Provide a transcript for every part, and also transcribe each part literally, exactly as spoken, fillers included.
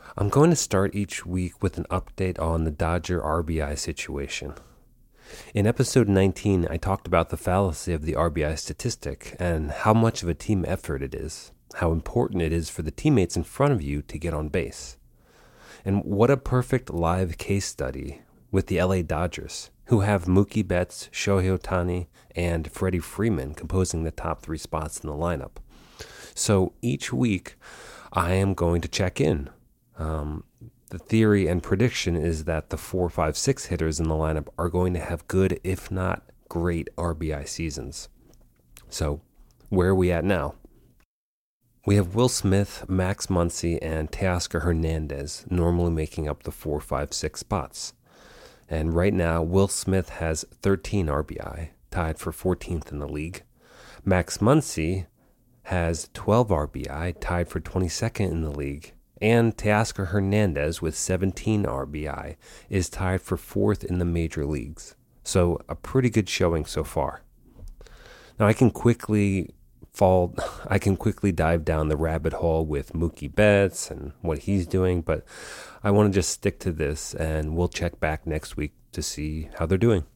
I'm going to start each week with an update on the Dodger R B I situation. In episode nineteen, I talked about the fallacy of the R B I statistic and how much of a team effort it is, how important it is for the teammates in front of you to get on base. And what a perfect live case study with the L A Dodgers, who have Mookie Betts, Shohei Ohtani, and Freddie Freeman composing the top three spots in the lineup. So each week, I am going to check in. Um, the theory and prediction is that the four, five, six hitters in the lineup are going to have good, if not great, R B I seasons. So, where are we at now? We have Will Smith, Max Muncy, and Teoscar Hernandez normally making up the four, five, six spots. And right now, Will Smith has thirteen R B I, tied for fourteenth in the league. Max Muncy has twelve R B I, tied for twenty-second in the league. And Teoscar Hernandez, with seventeen R B I, is tied for fourth in the major leagues. So a pretty good showing so far. Now I can quickly fall, I can quickly dive down the rabbit hole with Mookie Betts and what he's doing, but I want to just stick to this, and we'll check back next week to see how they're doing.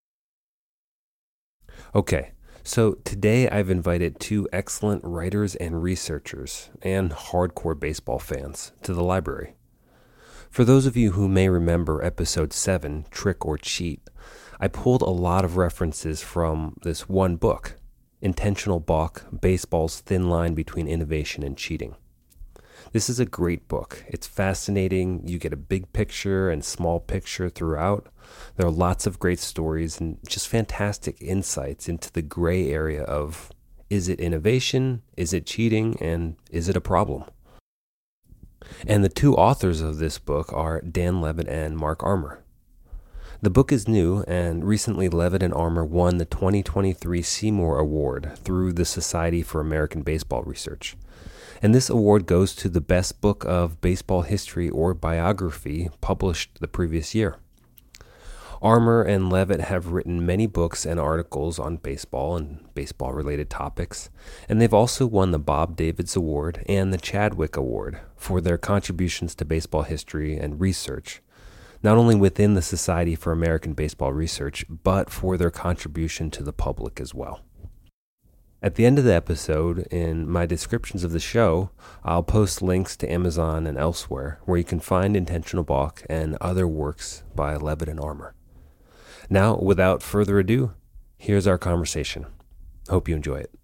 Okay. So today I've invited two excellent writers and researchers and hardcore baseball fans to the library. For those of you who may remember episode seven, Trick or Cheat, I pulled a lot of references from this one book, Intentional Balk, Baseball's Thin Line Between Innovation and Cheating. This is a great book. It's fascinating. You get a big picture and small picture throughout. There are lots of great stories and just fantastic insights into the gray area of, is it innovation, is it cheating, and is it a problem? And the two authors of this book are Dan Levitt and Mark Armour. The book is new, and recently Levitt and Armour won the twenty twenty-three Seymour Award through the Society for American Baseball Research. And this award goes to the best book of baseball history or biography published the previous year. Armour and Levitt have written many books and articles on baseball and baseball-related topics, and they've also won the Bob Davids Award and the Chadwick Award for their contributions to baseball history and research, not only within the Society for American Baseball Research, but for their contribution to the public as well. At the end of the episode, in my descriptions of the show, I'll post links to Amazon and elsewhere where you can find Intentional Balk and other works by Levitt and Armour. Now, without further ado, here's our conversation. Hope you enjoy it.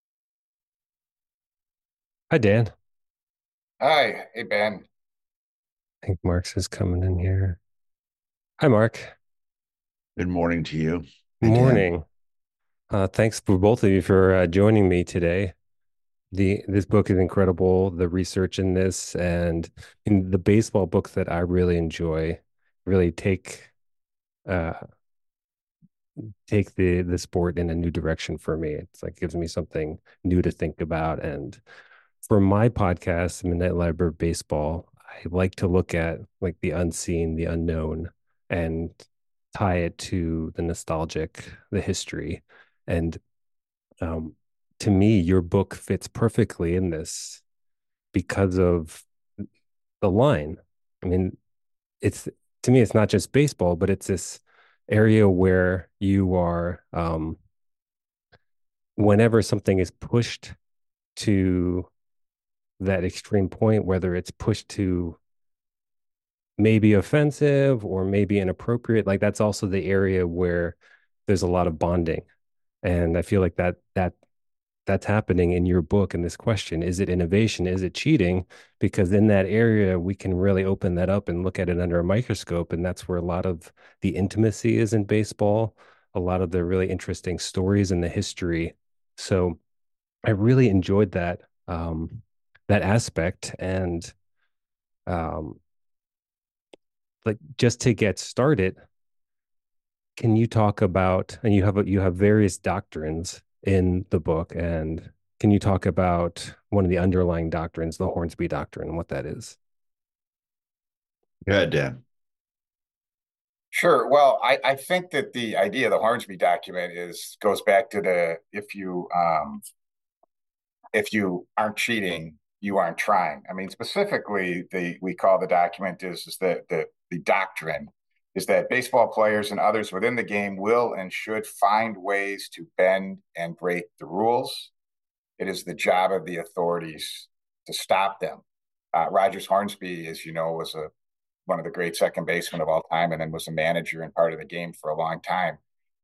Hi, Dan. Hi, hey Ben. I think Mark's is coming in here. Hi, Mark. Good morning to you. Hey, Dan. Morning. Uh, thanks for both of you for uh, joining me today. The this book is incredible. The research in this and in the baseball books that I really enjoy really take uh, take the the sport in a new direction for me. It's like gives me something new to think about. And for my podcast, Midnight Library of Baseball, I like to look at like the unseen, the unknown, and tie it to the nostalgic, the history. And um, to me, your book fits perfectly in this because of the line. I mean, it's to me, it's not just baseball, but it's this area where you are, um, whenever something is pushed to that extreme point, whether it's pushed to maybe offensive or maybe inappropriate, like that's also the area where there's a lot of bonding. And I feel like that that that's happening in your book in this question. Is it innovation? Is it cheating? Because in that area, we can really open that up and look at it under a microscope. And that's where a lot of the intimacy is in baseball, a lot of the really interesting stories and the history. So I really enjoyed that um, that aspect. And um, like just to get started, can you talk about, and you have a, you have various doctrines in the book, and can you talk about one of the underlying doctrines, the Hornsby Doctrine, and what that is? Go ahead, Dan. Sure. Well, I, I think that the idea of the Hornsby document is goes back to the if you um if you aren't cheating, you aren't trying. I mean, specifically, the we call the document is, is that the, the doctrine is that baseball players and others within the game will and should find ways to bend and break the rules. It is the job of the authorities to stop them. Uh, Rogers Hornsby, as you know, was a one of the great second basemen of all time, and then was a manager and part of the game for a long time.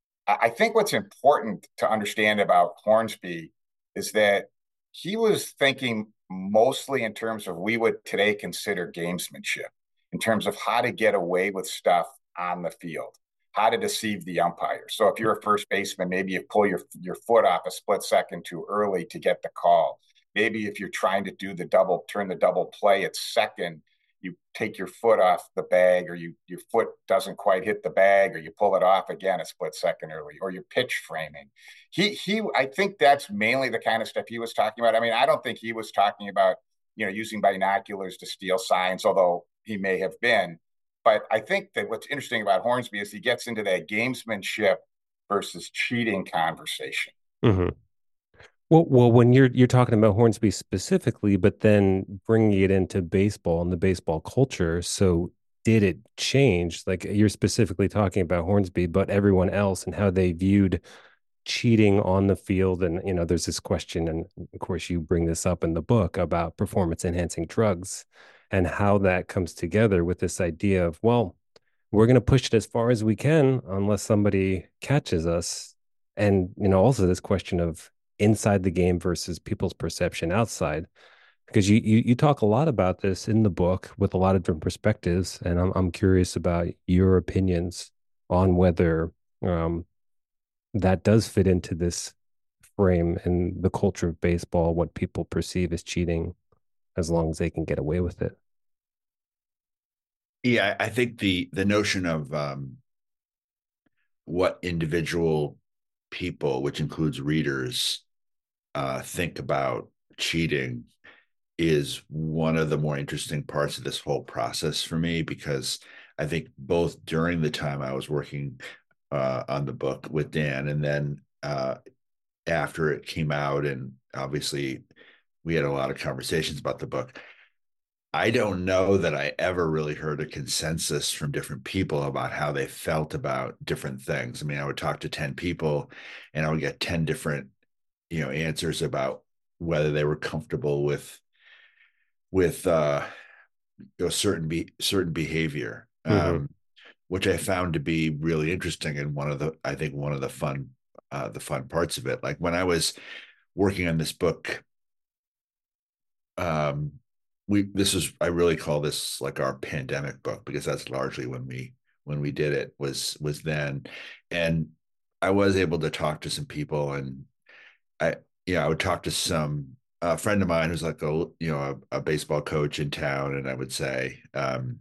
I think what's important to understand about Hornsby is that he was thinking mostly in terms of we would today consider gamesmanship, in terms of how to get away with stuff on the field, how to deceive the umpire. So if you're a first baseman, maybe you pull your, your foot off a split second too early to get the call. Maybe if you're trying to do the double, turn the double play at second, you take your foot off the bag, or you your foot doesn't quite hit the bag, or you pull it off again a split second early, or your pitch framing. He he I think that's mainly the kind of stuff he was talking about. I mean, I don't think he was talking about, you know, using binoculars to steal signs, although he may have been. But I think that what's interesting about Hornsby is he gets into that gamesmanship versus cheating conversation. Mm-hmm. Well, well, when you're you're talking about Hornsby specifically, but then bringing it into baseball and the baseball culture, so did it change? Like you're specifically talking about Hornsby, but everyone else and how they viewed cheating on the field. And, you know, there's this question, and of course you bring this up in the book about performance enhancing drugs and how that comes together with this idea of, well, we're going to push it as far as we can unless somebody catches us. And, you know, also this question of inside the game versus people's perception outside, because you, you you talk a lot about this in the book with a lot of different perspectives, and I'm I'm curious about your opinions on whether um, that does fit into this frame and the culture of baseball, what people perceive as cheating, as long as they can get away with it. Yeah, I think the the notion of um, what individual people, which includes readers, uh, think about cheating is one of the more interesting parts of this whole process for me, because I think both during the time I was working uh, on the book with Dan, and then uh, after it came out, and obviously we had a lot of conversations about the book, I don't know that I ever really heard a consensus from different people about how they felt about different things. I mean, I would talk to ten people and I would get ten different, you know, answers about whether they were comfortable with with uh, you know, certain be certain behavior, Mm-hmm. um, which I found to be really interesting. And one of the, I think one of the fun, uh, the fun parts of it, like when I was working on this book, um, we this is I really call this like our pandemic book, because that's largely when we when we did it was was then, and I was able to talk to some people, and I yeah I would talk to some a friend of mine who's like a you know a, a baseball coach in town, and I would say, um,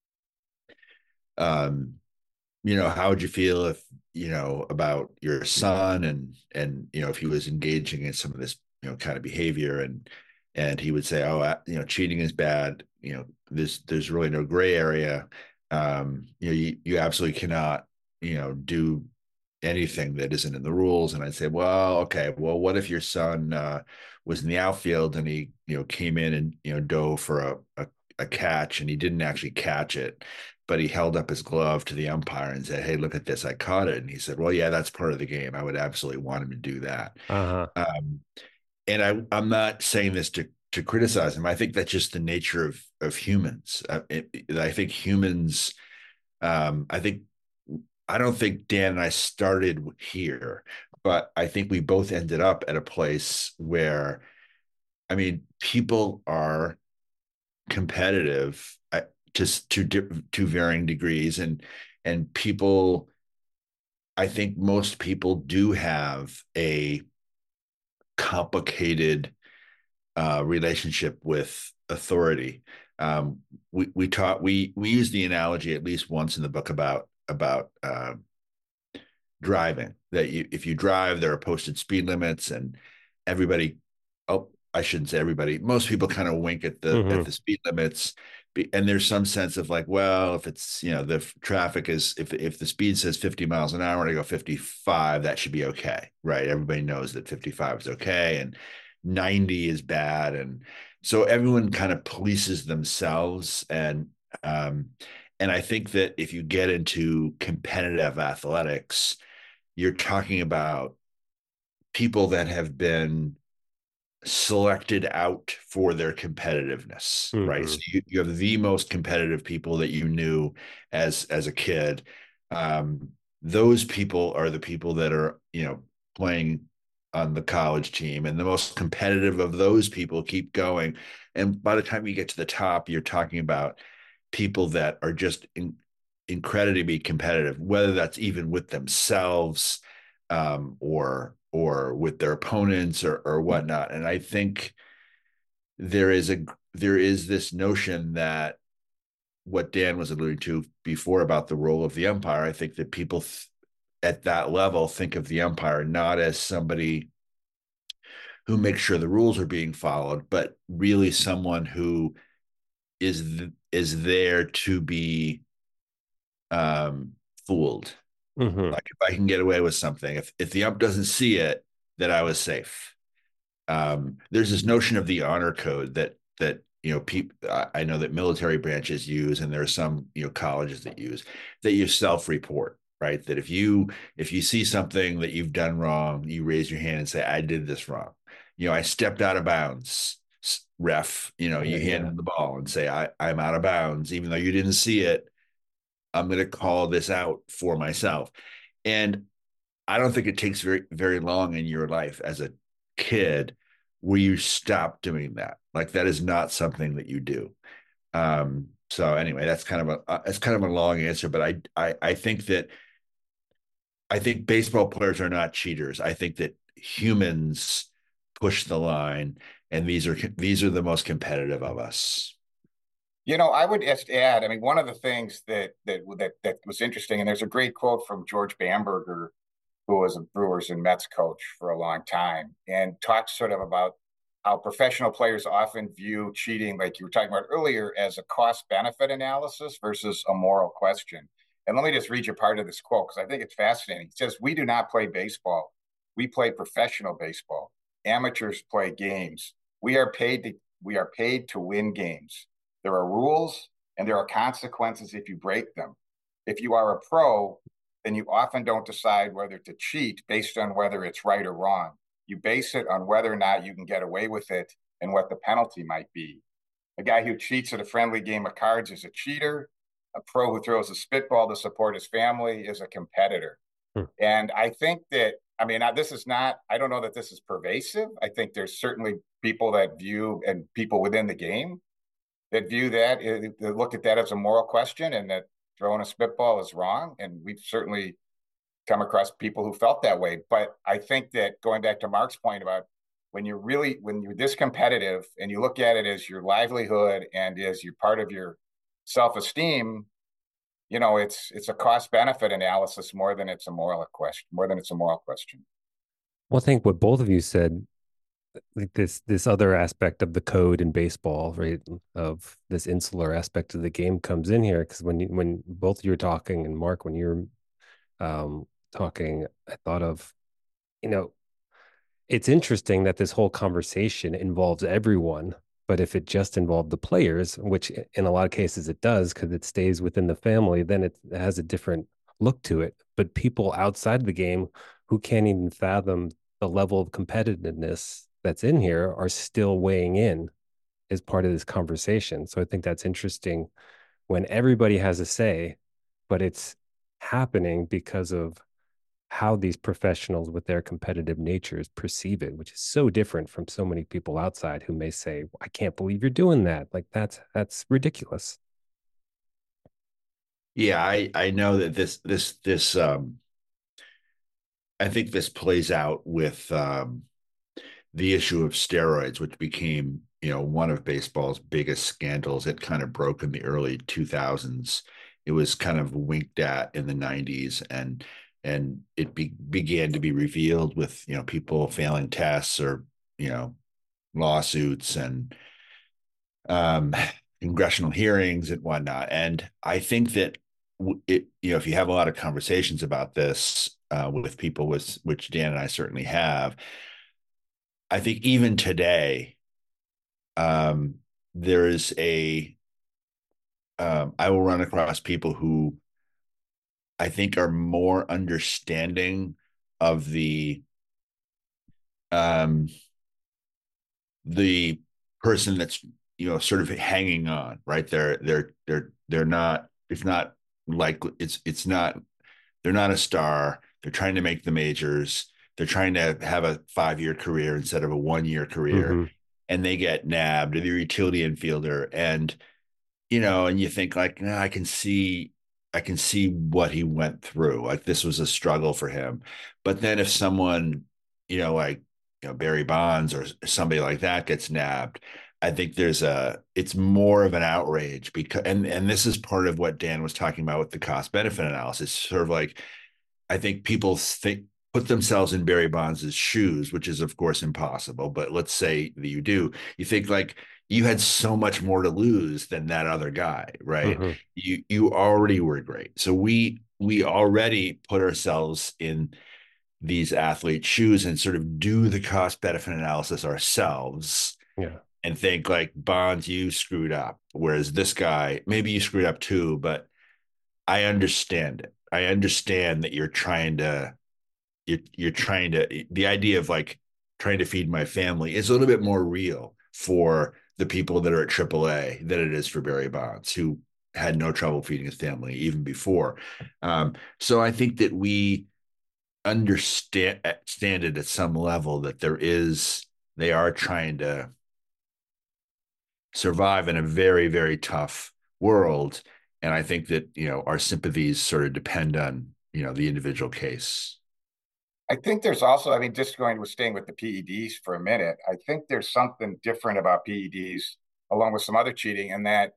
um, you know, how would you feel if you know about your son, and and you know if he was engaging in some of this you know kind of behavior, and and he would say, oh, uh, you know, cheating is bad. You know, there's there's really no gray area. Um, you know, you, you absolutely cannot, you know, do anything that isn't in the rules. And I'd say, well, okay, well, what if your son uh, was in the outfield and he, you know, came in and, you know, dove for a, a, a catch, and he didn't actually catch it, but he held up his glove to the umpire and said, hey, look at this, I caught it. And he said, well, yeah, that's part of the game. I would absolutely want him to do that. Uh-huh. Um, and I, I'm not saying this to to criticize him. I think that's just the nature of of humans. Uh, it, I think humans. Um, I think I don't think Dan and I started here, but I think we both ended up at a place where, I mean, people are competitive at, to to to varying degrees, and and people. I think most people do have a complicated uh, relationship with authority. Um, we we taught we we use the analogy at least once in the book about about uh, driving, that you, if you drive, there are posted speed limits, and everybody, oh, I shouldn't say everybody, most people kind of wink at the mm-hmm. at the speed limits, and there's some sense of like, well, if it's, you know, the traffic is, if if the speed says fifty miles an hour and I go fifty-five, that should be okay, right? Everybody knows that fifty-five is okay, and ninety is bad, and so everyone kind of polices themselves, and um, and I think that if you get into competitive athletics, you're talking about people that have been selected out for their competitiveness, right? So Mm-hmm. you, you have the most competitive people that you knew as as a kid. Um, those people are the people that are, you know, playing on the college team, and the most competitive of those people keep going. And by the time you get to the top, you're talking about people that are just in, incredibly competitive, whether that's even with themselves, um, or or with their opponents, or or whatnot. And I think there is a there is this notion that what Dan was alluding to before about the role of the umpire. I think that people th- at that level think of the umpire not as somebody who makes sure the rules are being followed, but really someone who is th- is there to be um, fooled. Mm-hmm. Like if I can get away with something, if if the ump doesn't see it, that I was safe. Um, there's this notion of the honor code that that you know people I know that military branches use, and there are some you know colleges that use, that you self-report, right? That if you if you see something that you've done wrong, you raise your hand and say, I did this wrong. You know, I stepped out of bounds. Ref, you know, Yeah, you hand yeah. them the ball and say, I, I'm out of bounds, even though you didn't see it. I'm going to call this out for myself. And I don't think it takes very, very long in your life as a kid where you stop doing that. Like that is not something that you do. Um, so anyway, that's kind of a, uh, it's kind of a long answer, but I, I, I think that, I think baseball players are not cheaters. I think that humans push the line, and these are, these are the most competitive of us. You know, I would just add, I mean, one of the things that that that that was interesting, and there's a great quote from George Bamberger, who was a Brewers and Mets coach for a long time, and talks sort of about how professional players often view cheating, like you were talking about earlier, as a cost benefit analysis versus a moral question. And let me just read you part of this quote because I think it's fascinating. It says, "We do not play baseball. We play professional baseball. Amateurs play games. We are paid to we are paid to win games. There are rules and there are consequences if you break them. If you are a pro, then you often don't decide whether to cheat based on whether it's right or wrong. You base it on whether or not you can get away with it and what the penalty might be. A guy who cheats at a friendly game of cards is a cheater. A pro who throws a spitball to support his family is a competitor." Hmm. And I think that, I mean, this is not, I don't know that this is pervasive. I think there's certainly people that view, and people within the game that view that, that look at that as a moral question, and that throwing a spitball is wrong. And we've certainly come across people who felt that way. But I think that going back to Mark's point about when you're really, when you're this competitive and you look at it as your livelihood and as your part of your self-esteem, you know, it's it's a cost benefit analysis more than it's a moral question, more than it's a moral question. Well, I think what both of you said, like this this other aspect of the code in baseball, right? Of this insular aspect of the game comes in here because when you, when both you were talking, and Mark, when you were um, talking, I thought of, you know, it's interesting that this whole conversation involves everyone, but if it just involved the players, which in a lot of cases it does because it stays within the family, then it has a different look to it. But people outside the game who can't even fathom the level of competitiveness that's in here are still weighing in as part of this conversation. So I think that's interesting when everybody has a say, but it's happening because of how these professionals with their competitive natures perceive it, which is so different from so many people outside who may say, I can't believe you're doing that. Like that's that's ridiculous. Yeah, I I know that this this this um I think this plays out with um the issue of steroids, which became, you know, one of baseball's biggest scandals. It kind of broke in the early two thousands. It was kind of winked at in the nineties, and and it be, began to be revealed with, you know, people failing tests, or, you know, lawsuits, and um, congressional hearings and whatnot. And I think that it, you know, if you have a lot of conversations about this uh, with people, with which Dan and I certainly have, I think even today, Um, there is a, um, I will run across people who I think are more understanding of the, um, the person that's, you know, sort of hanging on, right? They're, they're, they're, they're not, it's not like it's, it's not, they're not a star. They're trying to make the majors. They're trying to have a five year career instead of a one year career. Mm-hmm. And they get nabbed. They're a utility infielder. And, you know, and you think like, nah, I can see, I can see what he went through. Like this was a struggle for him. But then if someone, you know, like, you know, Barry Bonds or somebody like that gets nabbed, I think there's a, it's more of an outrage because, and, and this is part of what Dan was talking about with the cost benefit analysis, sort of like, I think people think, put themselves in Barry Bonds' shoes, which is of course impossible. But let's say that you do, you think like you had so much more to lose than that other guy, right? Mm-hmm. You you already were great. So we we already put ourselves in these athletes' shoes and sort of do the cost benefit analysis ourselves Yeah. and think like Bonds, you screwed up. Whereas this guy, maybe you screwed up too, but I understand it. I understand that you're trying to you're you're trying to the idea of like trying to feed my family is a little bit more real for the people that are at triple A than it is for Barry Bonds, who had no trouble feeding his family even before. Um, so I think that we understand stand it at some level that there is they are trying to survive in a very, very tough world. And I think that, you know, our sympathies sort of depend on, you know, the individual case. I think there's also, I mean, just going with staying with the P E Ds for a minute, I think there's something different about P E Ds along with some other cheating, and that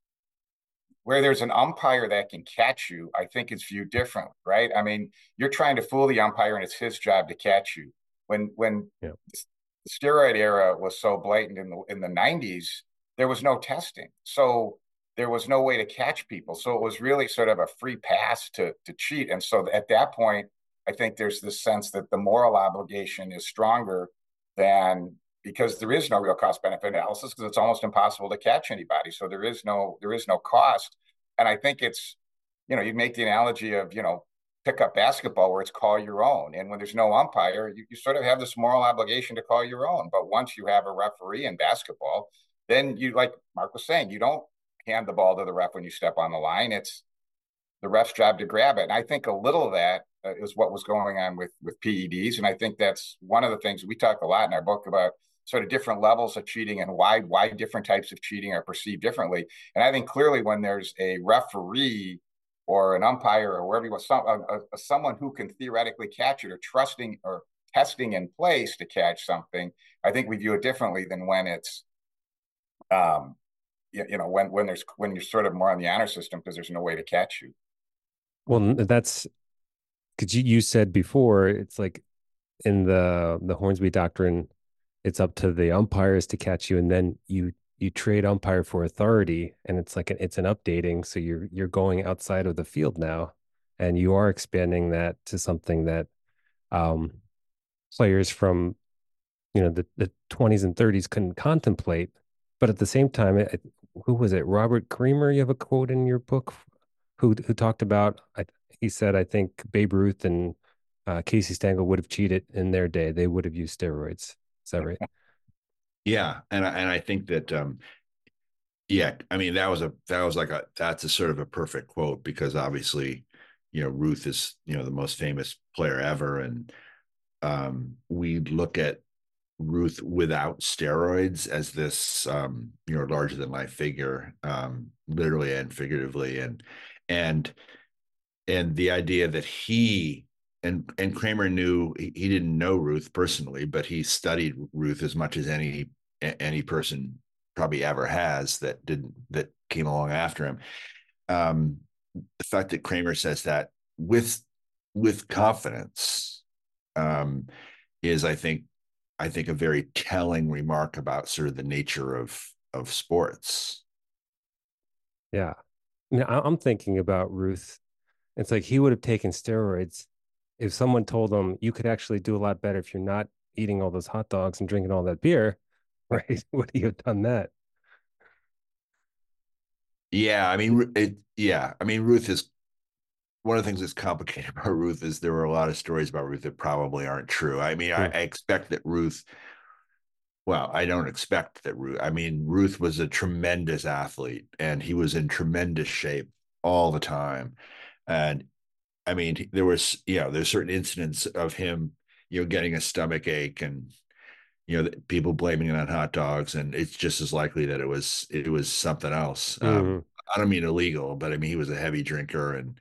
where there's an umpire that can catch you, I think it's viewed differently, right? I mean, you're trying to fool the umpire and it's his job to catch you. When when Yeah. the steroid era was so blatant in the in the nineties, there was no testing. So there was no way to catch people. So it was really sort of a free pass to to cheat. And so at that point, I think there's this sense that the moral obligation is stronger than because there is no real cost benefit analysis because it's almost impossible to catch anybody. So there is no there is no cost. And I think it's, you know, you make the analogy of, you know, pick up basketball where it's call your own. And when there's no umpire, you, you sort of have this moral obligation to call your own. But once you have a referee in basketball, then you, like Mark was saying, you don't hand the ball to the ref when you step on the line. It's the ref's job to grab it. And I think a little of that uh, is what was going on with, with P E Ds. And I think that's one of the things we talk a lot in our book about sort of different levels of cheating and why why different types of cheating are perceived differently. And I think clearly when there's a referee or an umpire or wherever you want, some, a, a, someone who can theoretically catch it or trusting or testing in place to catch something, I think we view it differently than when it's, um, you, you know, when when there's when you're sort of more on the honor system because there's no way to catch you. Well, that's because you, you said before, it's like in the the Hornsby doctrine, it's up to the umpires to catch you, and then you you trade umpire for authority, and it's like an, it's an updating. So you're you're going outside of the field now, and you are expanding that to something that um, players from you know the the twenties and thirties couldn't contemplate. But at the same time, it, who was it? Robert Creamer. You have a quote in your book who who talked about. I, he said, I think Babe Ruth and uh, Casey Stengel would have cheated in their day. They would have used steroids. Is that right? Yeah, and I, and I think that um, yeah, I mean that was a that was like a that's a sort of a perfect quote because obviously, you know, Ruth is you know the most famous player ever, and um, we look at Ruth without steroids as this um, you know larger than life figure, um, literally and figuratively, and and and the idea that he and and Kramer knew he, he didn't know Ruth personally, but he studied Ruth as much as any any person probably ever has that didn't that came along after him. Um, the fact that Kramer says that with with confidence um, is, I think, I think a very telling remark about sort of the nature of of sports. Yeah. Now, I- I'm thinking about Ruth. It's like he would have taken steroids if someone told him you could actually do a lot better if you're not eating all those hot dogs and drinking all that beer. right? Would he have done that? Yeah, I mean, it. Yeah, I mean, Ruth is one of the things that's complicated about Ruth is there were a lot of stories about Ruth that probably aren't true. I mean, I, Hmm. I expect that Ruth. Well, I don't expect that Ruth. I mean, Ruth was a tremendous athlete, and he was in tremendous shape all the time. And I mean, there was, you know, there's certain incidents of him, you know, getting a stomach ache and, you know, people blaming it on hot dogs. And it's just as likely that it was, it was something else. Um, Hmm. I don't mean illegal, but I mean, he was a heavy drinker and,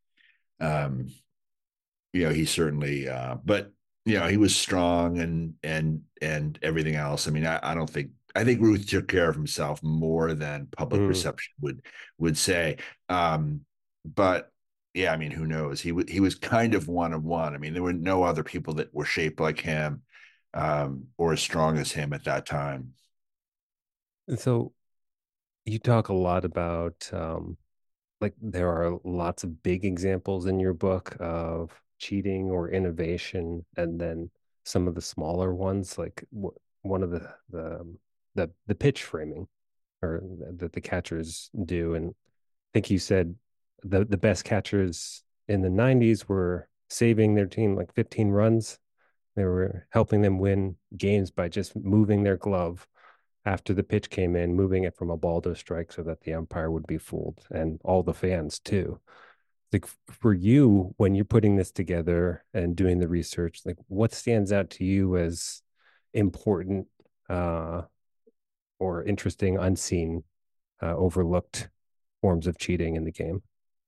um, you know, he certainly, uh, but, you know, he was strong and, and, and everything else. I mean, I, I don't think, I think Ruth took care of himself more than public Hmm. perception would, would say. Um, but, yeah, I mean, who knows? He w- he was kind of one of one. I mean, there were no other people that were shaped like him, um, or as strong as him at that time. And so you talk a lot about um, like there are lots of big examples in your book of cheating or innovation, and then some of the smaller ones, like w one of the the um, the the pitch framing or that the catchers do. And I think you said the the best catchers in the nineties were saving their team like fifteen runs. They were helping them win games by just moving their glove after the pitch came in, moving it from a ball to a strike so that the umpire would be fooled and all the fans too. Like for you, when you're putting this together and doing the research, like what stands out to you as important uh, or interesting, unseen, uh, overlooked forms of cheating in the game?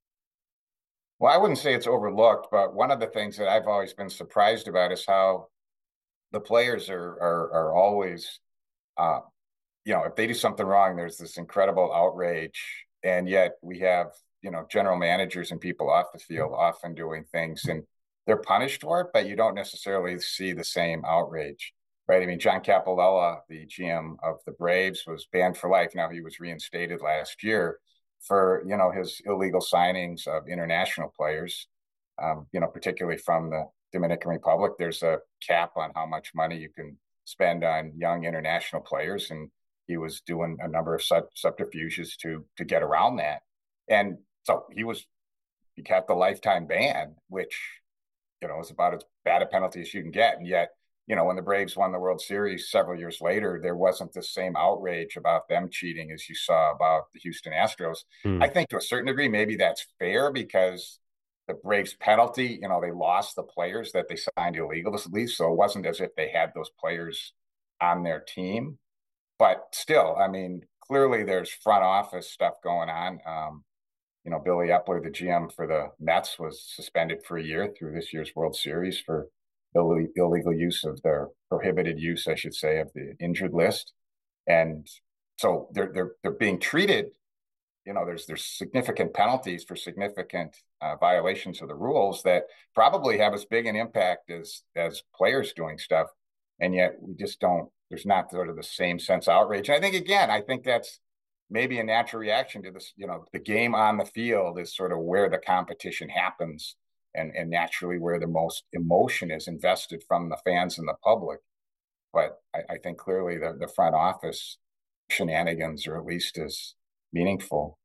Well, I wouldn't say it's overlooked, but one of the things that I've always been surprised about is how the players are are, are always, uh, you know, if they do something wrong, there's this incredible outrage, and yet we have, you know, general managers and people off the field often doing things, and they're punished for it, but you don't necessarily see the same outrage, right? I mean, John Capalella, the G M of the Braves, was banned for life. Now he was reinstated last year for, you know, his illegal signings of international players, um, you know, particularly from the Dominican Republic. There's a cap on how much money you can spend on young international players, and he was doing a number of subterfuges to to get around that. And so he was he kept the lifetime ban, which, you know, is about as bad a penalty as you can get. And yet, you know, when the Braves won the World Series several years later, there wasn't the same outrage about them cheating as you saw about the Houston Astros. I Hmm. think to a certain degree, maybe that's fair because the Braves penalty, you know, they lost the players that they signed illegal to leave. So it wasn't as if they had those players on their team. But still, I mean, clearly there's front office stuff going on. Um, you know, Billy Epler, the G M for the Mets, was suspended for a year through this year's World Series for Ill- illegal use of their prohibited use, I should say, of the injured list. And so they're they're they're being treated. You know, there's there's significant penalties for significant uh, violations of the rules that probably have as big an impact as as players doing stuff, and yet we just don't. There's not sort of the same sense of outrage. And I think again, I think that's maybe a natural reaction to this. You know, the game on the field is sort of where the competition happens, and and naturally where the most emotion is invested from the fans and the public. But I, I think clearly the the front office shenanigans are at least as meaningful.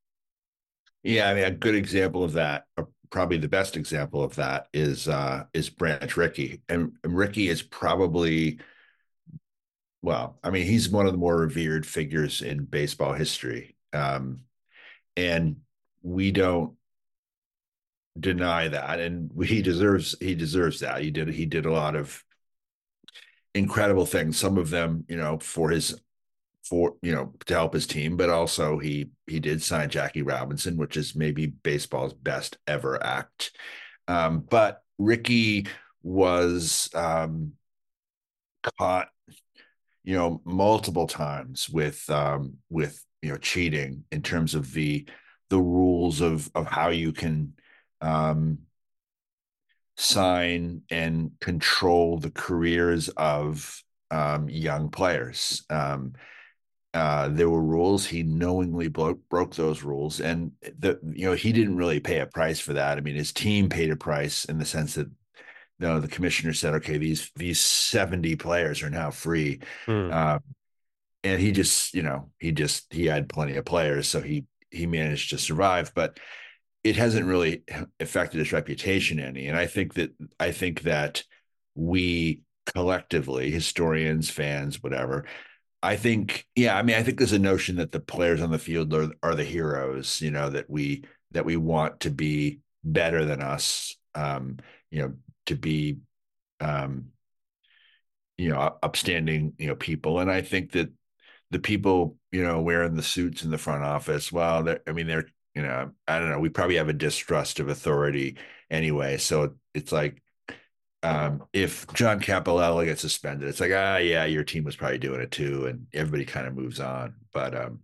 Yeah, I mean, a good example of that, or probably the best example of that, is uh, is Branch Rickey, and, and Rickey is probably, well, I mean, he's one of the more revered figures in baseball history, um, and we don't deny that, and he deserves he deserves that. He did he did a lot of incredible things. Some of them, you know, for his for you know to help his team, but also he he did sign Jackie Robinson, which is maybe baseball's best ever act. Um, but Rickey was um, caught, you know, multiple times with um, with you know cheating in terms of the the rules of of how you can um, sign and control the careers of um, young players. Um, uh, there were rules. He knowingly blo- broke those rules, and the you know he didn't really pay a price for that. I mean, his team paid a price in the sense that, you know, the commissioner said, "Okay, these these seventy players are now free." Hmm. Uh, and he just, you know, he just he had plenty of players, so he he managed to survive, but it hasn't really affected his reputation any. And I think that I think that we collectively, historians, fans, whatever, I think, yeah, I mean, I think there's a notion that the players on the field are are the heroes, you know, that we that we want to be better than us, um, you know, to be um, you know, upstanding, you know, people. And I think that the people, you know, wearing the suits in the front office, well, they're, I mean, they're, you know, I don't know, we probably have a distrust of authority anyway. So it's like, um, if John Capalella gets suspended, it's like, ah, yeah, your team was probably doing it too. And everybody kind of moves on. But, um,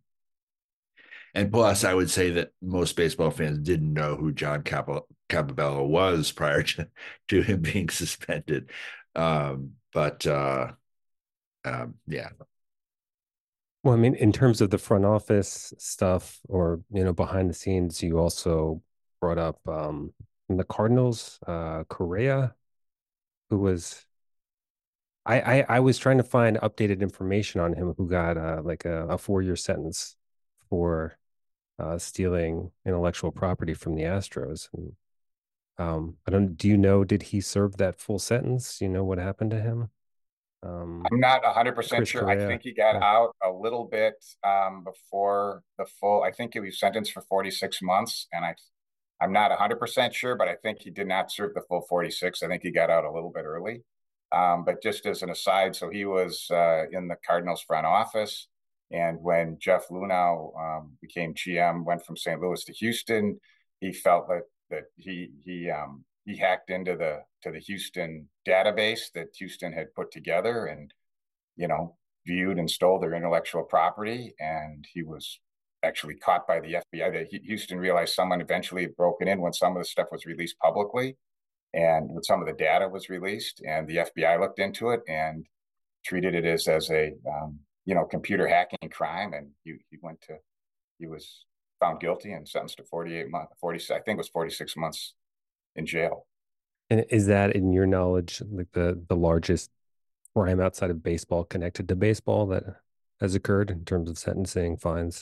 and plus, I would say that most baseball fans didn't know who John Cap- Capabella was prior to, to him being suspended. Um, but, uh, um, yeah. Well, I mean, in terms of the front office stuff or, you know, behind the scenes, you also brought up um in the Cardinals, uh Correa, who was I, I I was trying to find updated information on him, who got uh like a, a four year sentence for uh stealing intellectual property from the Astros. And um I don't do you know, did he serve that full sentence? You know what happened to him? Um I'm not one hundred percent Chris sure. I Correa. think he got Yeah. out a little bit um, before the full. I think he was sentenced for forty-six months, and I, I'm not one hundred percent sure, but I think he did not serve the full forty-six. I think he got out a little bit early. Um, but just as an aside, so he was uh, in the Cardinals front office, and when Jeff Luhnow um, became G M, went from Saint Louis to Houston, he felt that that he he um, he hacked into the to the Houston database that Houston had put together, and you know, viewed and stole their intellectual property. And he was actually caught by the F B I. That Houston realized someone eventually had broken in when some of the stuff was released publicly, and when some of the data was released, and the F B I looked into it and treated it as as a um, you know computer hacking crime, and he he went to he was found guilty and sentenced to forty-eight months, forty I think it was forty-six months in jail. And is that, in your knowledge, like the the largest crime outside of baseball connected to baseball that has occurred in terms of sentencing, fines?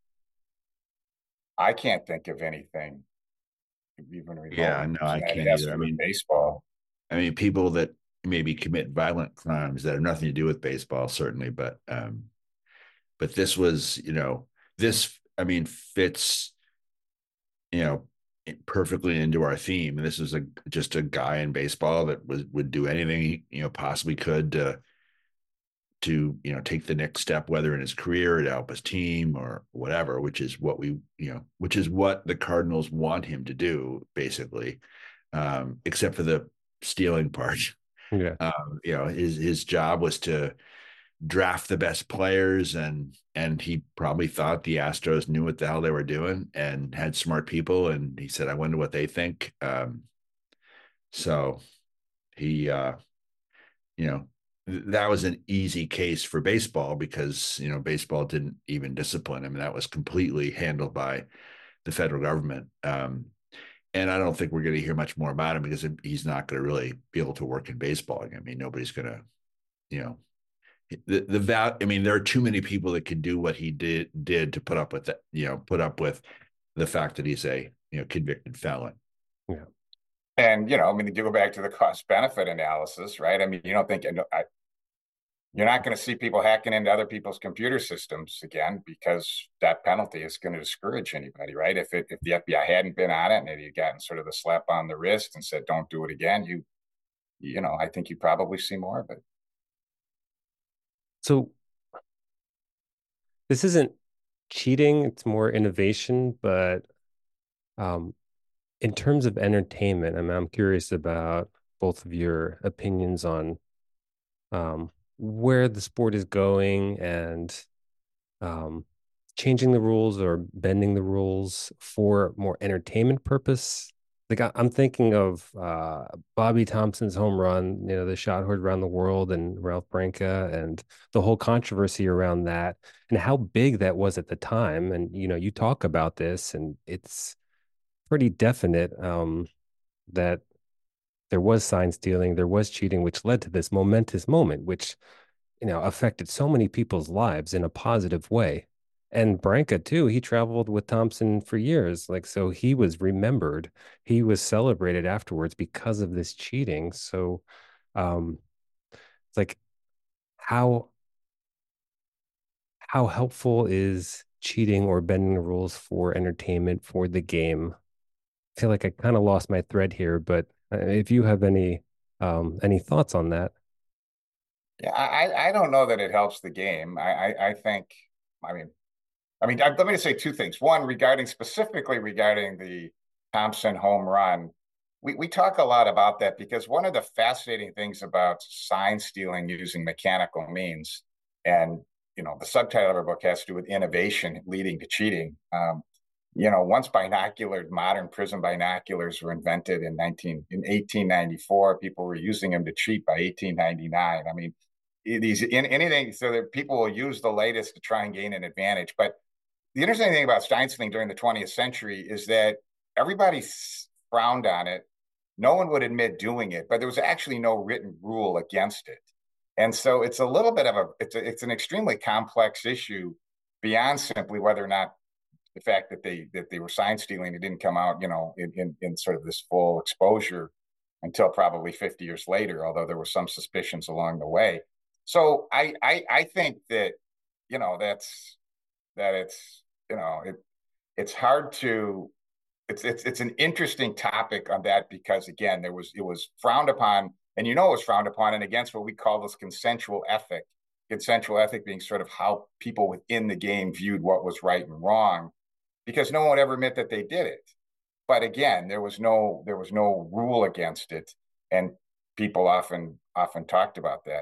I can't think of anything even Yeah, remotely no, I that can't has to either. I do with mean, baseball. I mean, people that maybe commit violent crimes that have nothing to do with baseball, certainly, but um, but this was, you know, this, I mean, fits, you know, perfectly into our theme. And this is a just a guy in baseball that was would do anything he, you know, possibly could to to, you know, take the next step, whether in his career to help his team or whatever, which is what we, you know, which is what the Cardinals want him to do, basically, um, except for the stealing part. Yeah. Um, you know, his his job was to draft the best players, and and he probably thought the Astros knew what the hell they were doing and had smart people. And he said, "I wonder what they think." Um, so he, uh, you know, that was an easy case for baseball because you know baseball didn't even discipline him. That was completely handled by the federal government. Um, and I don't think we're going to hear much more about him because he's not going to really be able to work in baseball. I mean, nobody's going to, you know, the the val. I mean, there are too many people that could do what he did did to put up with that. You know, put up with the fact that he's a you know convicted felon. Yeah. And, you know, I mean, you go back to the cost benefit analysis, right? I mean, you don't think I, you're not going to see people hacking into other people's computer systems again because that penalty is going to discourage anybody, right? If it, if the F B I hadn't been on it and it had gotten sort of the slap on the wrist and said, don't do it again, you, you know, I think you probably see more of it. So this isn't cheating, it's more innovation, but um, in terms of entertainment, I mean, I'm curious about both of your opinions on um, where the sport is going and um, changing the rules or bending the rules for more entertainment purpose. Like I, I'm thinking of uh, Bobby Thompson's home run, you know, the shot heard around the world, and Ralph Branca, and the whole controversy around that, and how big that was at the time. And you know, you talk about this, and it's pretty definite um, that there was sign stealing, there was cheating, which led to this momentous moment, which you know, affected so many people's lives in a positive way. And Branca too, he traveled with Thompson for years. Like, so he was remembered. He was celebrated afterwards because of this cheating. So, um, it's like how how helpful is cheating or bending the rules for entertainment for the game? I feel like I kind of lost my thread here, but uh, if you have any um any thoughts on that. Yeah, I I don't know that it helps the game. I I, I think, I mean, I mean, I, let me say two things. One, regarding specifically regarding the Thompson home run, we we talk a lot about that because one of the fascinating things about sign stealing using mechanical means, and you know, the subtitle of our book has to do with innovation leading to cheating. Um, you know, once binocular, modern prism binoculars were invented in nineteen in eighteen ninety-four, people were using them to cheat by eighteen ninety-nine. I mean, these in anything so that people will use the latest to try and gain an advantage. But the interesting thing about Steinstein during the twentieth century is that everybody frowned on it. No one would admit doing it, but there was actually no written rule against it. And so it's a little bit of a it's a, it's an extremely complex issue beyond simply whether or not the fact that they that they were sign stealing. It didn't come out, you know, in, in, in sort of this full exposure until probably fifty years later, although there were some suspicions along the way. So I I, I think that, you know, that's that it's, you know, it it's hard to it's it's it's an interesting topic on that because again, there was it was frowned upon, and you know it was frowned upon and against what we call this consensual ethic. Consensual ethic being sort of how people within the game viewed what was right and wrong, because no one would ever admit that they did it. But again, there was no there was no rule against it, and people often often talked about that.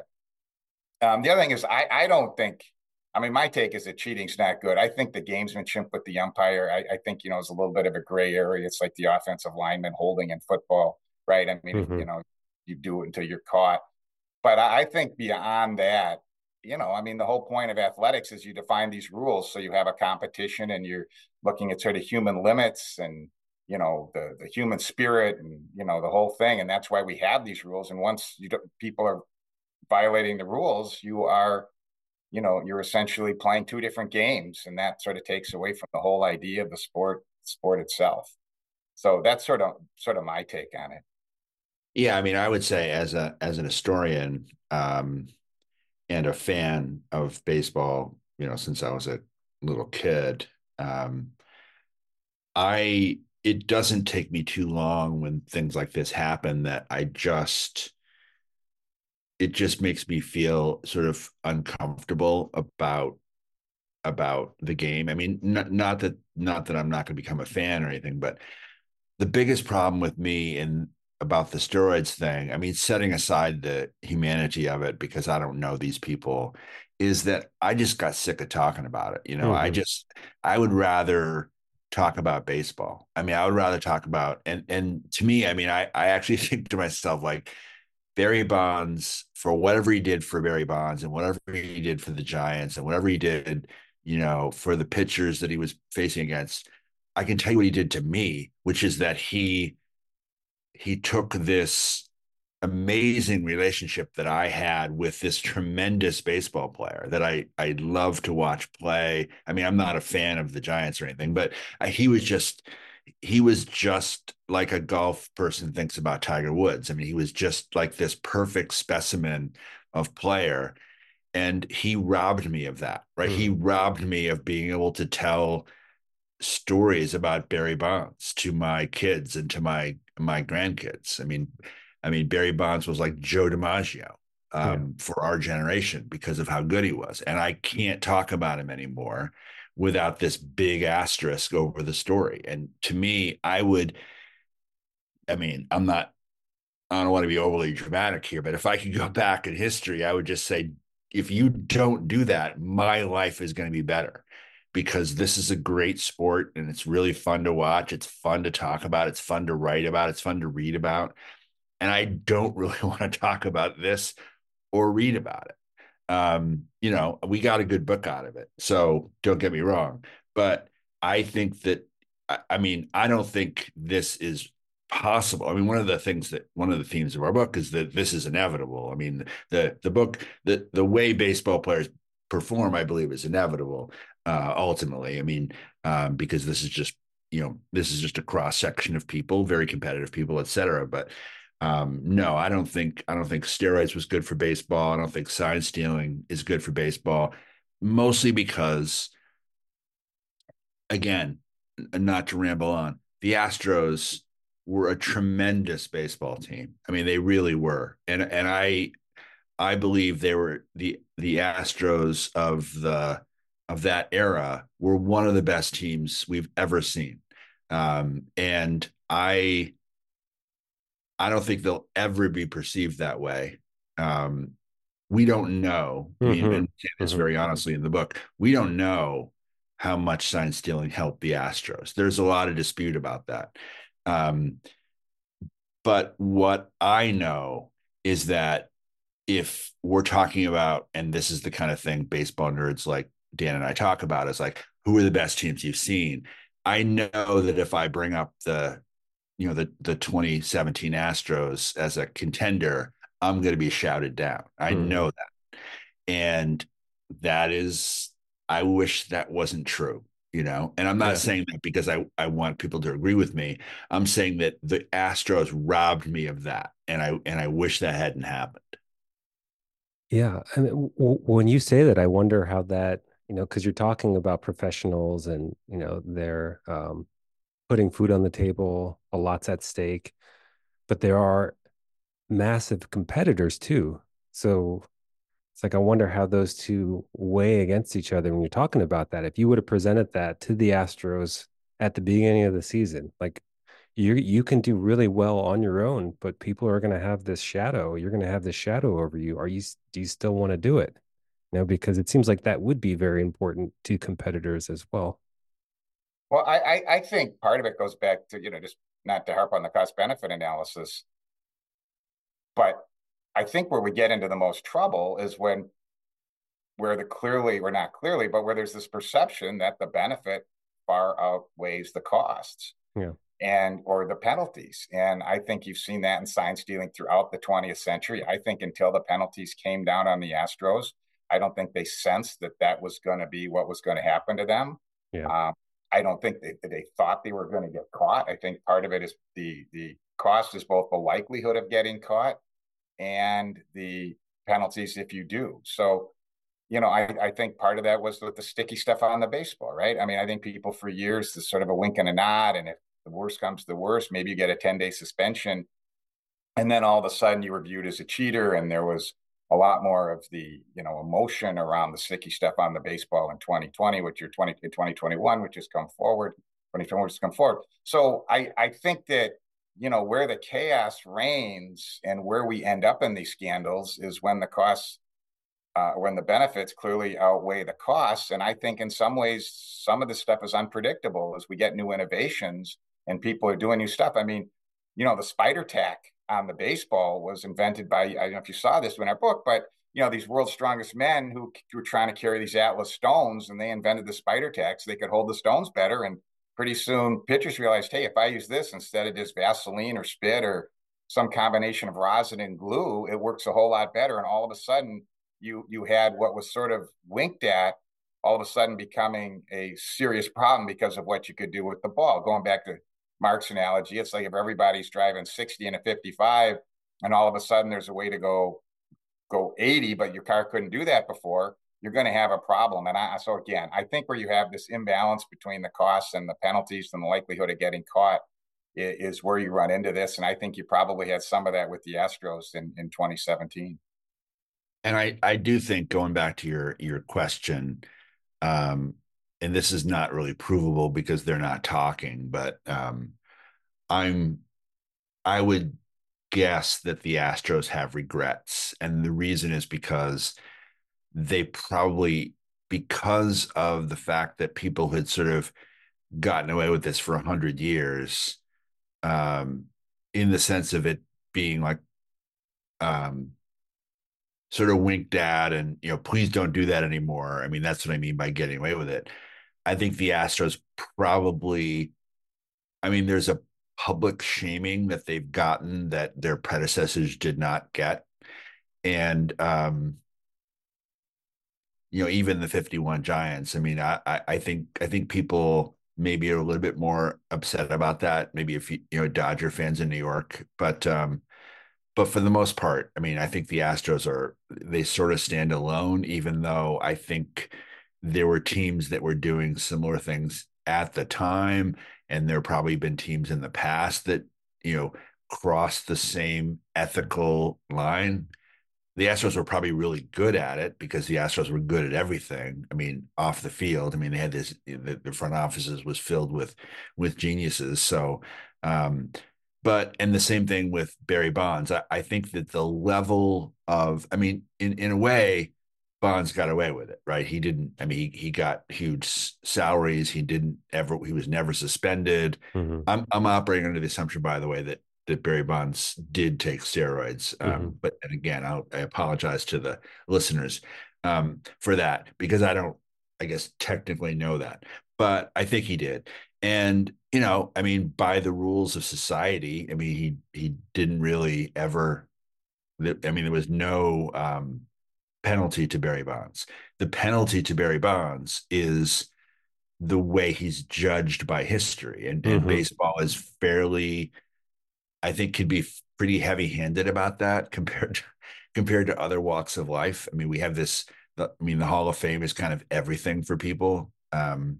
Um, the other thing is, I I don't think. I mean, my take is that cheating's not good. I think the gamesmanship with the umpire, I, I think, you know, is a little bit of a gray area. It's like the offensive lineman holding in football, right? I mean, if, you Mhm. know, you do it until you're caught. But I, I think beyond that, you know, I mean, the whole point of athletics is you define these rules so you have a competition and you're looking at sort of human limits and, you know, the the human spirit and, you know, the whole thing. And that's why we have these rules. And once you don't, people are violating the rules, you are, you know, you're essentially playing two different games, and that sort of takes away from the whole idea of the sport sport itself. So that's sort of sort of my take on it. Yeah, I mean, I would say as a as an historian um, and a fan of baseball, you know, since I was a little kid, um, I it doesn't take me too long when things like this happen that I just it just makes me feel sort of uncomfortable about about the game. I mean, not, not that not that I'm not going to become a fan or anything, but the biggest problem with me in about the steroids thing, I mean, setting aside the humanity of it because I don't know these people, is that I just got sick of talking about it. You know, I Mhm. just I would rather talk about baseball. I mean, I would rather talk about and and to me, I mean, I I actually think to myself like Barry Bonds, for whatever he did for Barry Bonds and whatever he did for the Giants and whatever he did, you know, for the pitchers that he was facing against, I can tell you what he did to me, which is that he he took this amazing relationship that I had with this tremendous baseball player that I I love to watch play. I mean, I'm not a fan of the Giants or anything, but I, he was just he was just like a golf person thinks about Tiger Woods. I mean, he was just like this perfect specimen of player, and he robbed me of that, right? He Mhm. robbed me of being able to tell stories about Barry Bonds to my kids and to my my grandkids. I mean, I mean Barry Bonds was like Joe DiMaggio Yeah. um, for our generation because of how good he was, and I can't talk about him anymore without this big asterisk over the story. And to me, I would, I mean, I'm not, I don't want to be overly dramatic here, but if I could go back in history, I would just say, if you don't do that, my life is going to be better because this is a great sport and it's really fun to watch. It's fun to talk about. It's fun to write about. It's fun to read about. And I don't really want to talk about this or read about it. Um, you know, we got a good book out of it. So don't get me wrong. But I think that, I, I mean, I don't think this is possible. I mean, one of the things that one of the themes of our book is that this is inevitable. I mean, the the book, the the way baseball players perform, I believe, is inevitable. Uh, ultimately, I mean, um, because this is just you know this is just a cross section of people, very competitive people, et cetera. But um, no, I don't think I don't think steroids was good for baseball. I don't think sign stealing is good for baseball, mostly because, again, not to ramble on, the Astros were a tremendous baseball team. I mean, they really were. And and I I believe they were the the Astros of the of that era were one of the best teams we've ever seen. Um, and I I don't think they'll ever be perceived that way. Um, we don't know. I mean, Mm-hmm. and it's Mm-hmm. very honestly in the book. We don't know how much sign stealing helped the Astros. There's a lot of dispute about that. Um, but what I know is that if we're talking about, and this is the kind of thing baseball nerds like Dan and I talk about, is like, who are the best teams you've seen? I know that if I bring up the, you know, the the twenty seventeen Astros as a contender, I'm going to be shouted down. I Mm-hmm. know that. And that is, I wish that wasn't true, you know. And I'm not Yeah. saying that because I, I want people to agree with me. I'm saying that the Astros robbed me of that. And I and I wish that hadn't happened. Yeah. I mean, w w- when you say that, I wonder how that, you know, because you're talking about professionals and, you know, they're um, putting food on the table, a lot's at stake, but there are massive competitors too. So it's like, I wonder how those two weigh against each other when you're talking about that. If you would have presented that to the Astros at the beginning of the season, like you you can do really well on your own, but people are going to have this shadow. You're going to have this shadow over you. Are you do you still want to do it? You know, because it seems like that would be very important to competitors as well. Well, I, I, I think part of it goes back to, you know, just not to harp on the cost benefit analysis, but I think where we get into the most trouble is when where the clearly, or not clearly, but where there's this perception that the benefit far outweighs the costs Yeah. and or the penalties. And I think you've seen that in sign stealing throughout the twentieth century. I think until the penalties came down on the Astros, I don't think they sensed that that was going to be what was going to happen to them. Yeah. Um, I don't think they, they thought they were going to get caught. I think part of it is the the cost is both the likelihood of getting caught and the penalties if you do. So, you know, I, I think part of that was with the sticky stuff on the baseball, right? I mean, I think people for years, there's sort of a wink and a nod. And if the worst comes to the worst, maybe you get a ten day suspension. And then all of a sudden you were viewed as a cheater. And there was a lot more of the, you know, emotion around the sticky stuff on the baseball in twenty twenty, which you're twenty, in twenty twenty-one, which has come forward, twenty twenty, which has come forward. So I, I think that, you know, where the chaos reigns and where we end up in these scandals is when the costs uh, when the benefits clearly outweigh the costs. And I think in some ways, some of the stuff is unpredictable as we get new innovations and people are doing new stuff. I mean, you know, the spider tack on the baseball was invented by, I don't know if you saw this in our book, but, you know, these world's strongest men who were trying to carry these Atlas stones and they invented the spider tack so they could hold the stones better. And pretty soon pitchers realized, hey, if I use this instead of just Vaseline or spit or some combination of rosin and glue, it works a whole lot better. And all of a sudden, you you had what was sort of winked at all of a sudden becoming a serious problem because of what you could do with the ball. Going back to Mark's analogy, it's like if everybody's driving sixty and a fifty-five and all of a sudden there's a way to go go eighty, but your car couldn't do that before, you're going to have a problem. And I, so again, I think where you have this imbalance between the costs and the penalties and the likelihood of getting caught is, is where you run into this. And I think you probably had some of that with the Astros in, in twenty seventeen. And I, I do think, going back to your your question, um, and this is not really provable because they're not talking, but um, I'm I would guess that the Astros have regrets, and the reason is because they probably, because of the fact that people had sort of gotten away with this for a hundred years, um, in the sense of it being like, um, sort of winked at, and, you know, please don't do that anymore. I mean, that's what I mean by getting away with it. I think the Astros probably, I mean, there's a public shaming that they've gotten that their predecessors did not get. And, um, you know, even the fifty-one Giants, I mean, I, I, I think, I think people maybe are a little bit more upset about that. Maybe if you, you know, Dodger fans in New York, but, um, but for the most part, I mean, I think the Astros are, they sort of stand alone, even though I think there were teams that were doing similar things at the time. And there probably been teams in the past that, you know, crossed the same ethical line. The Astros were probably really good at it because the Astros were good at everything. I mean, off the field, I mean, they had this, the, the front offices was filled with, with geniuses. So, um, but, and the same thing with Barry Bonds. I, I think that the level of, I mean, in, in a way, Bonds got away with it, right? He didn't, I mean, he, he got huge salaries. He didn't ever, he was never suspended. Mm-hmm. I'm, I'm operating under the assumption, by the way, that that Barry Bonds did take steroids. Um, mm-hmm. But and again, I'll, I apologize to the listeners um, for that because I don't, I guess, technically know that. But I think he did. And, you know, I mean, by the rules of society, I mean, he he didn't really ever, I mean, there was no um, penalty to Barry Bonds. The penalty to Barry Bonds is the way he's judged by history. And, and Mm-hmm. baseball is fairly, I think, could be pretty heavy-handed about that compared to, compared to other walks of life. I mean, we have this. I mean, the Hall of Fame is kind of everything for people. Um,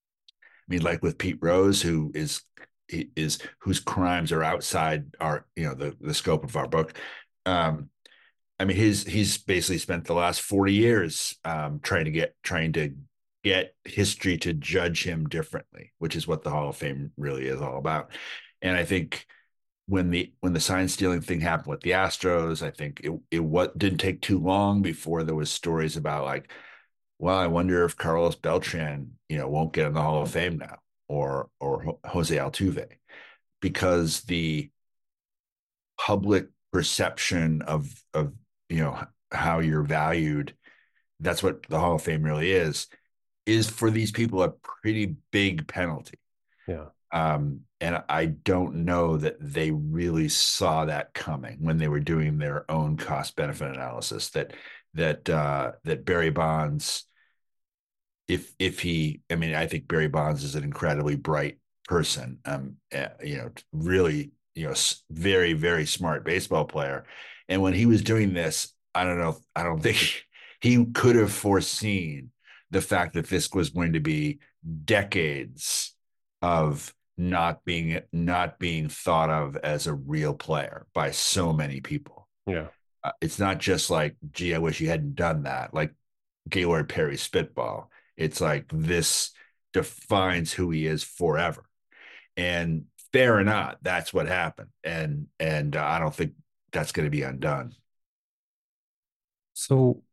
I mean, like with Pete Rose, who is is whose crimes are outside our, you know, the the scope of our book. Um, I mean, he's he's basically spent the last forty years um, trying to get trying to get history to judge him differently, which is what the Hall of Fame really is all about. And I think when the when the sign stealing thing happened with the Astros, I think it it what didn't take too long before there was stories about like, well, I wonder if Carlos Beltran, you know, won't get in the Hall of Fame now, or or Jose Altuve, because the public perception of of you know how you're valued, that's what the Hall of Fame really is, is for these people a pretty big penalty. Yeah. Um, and I don't know that they really saw that coming when they were doing their own cost benefit analysis. That that uh, that Barry Bonds, if if he, I mean, I think Barry Bonds is an incredibly bright person. Um, uh, you know, really, you know, very very smart baseball player. And when he was doing this, I don't know, I don't think he could have foreseen the fact that this was going to be decades of not being not being thought of as a real player by so many people. Yeah. Uh, it's not just like, gee, I wish you hadn't done that. Like Gaylord Perry spitball. It's like this defines who he is forever. And fair or not, that's what happened. And and uh, I don't think that's going to be undone. So,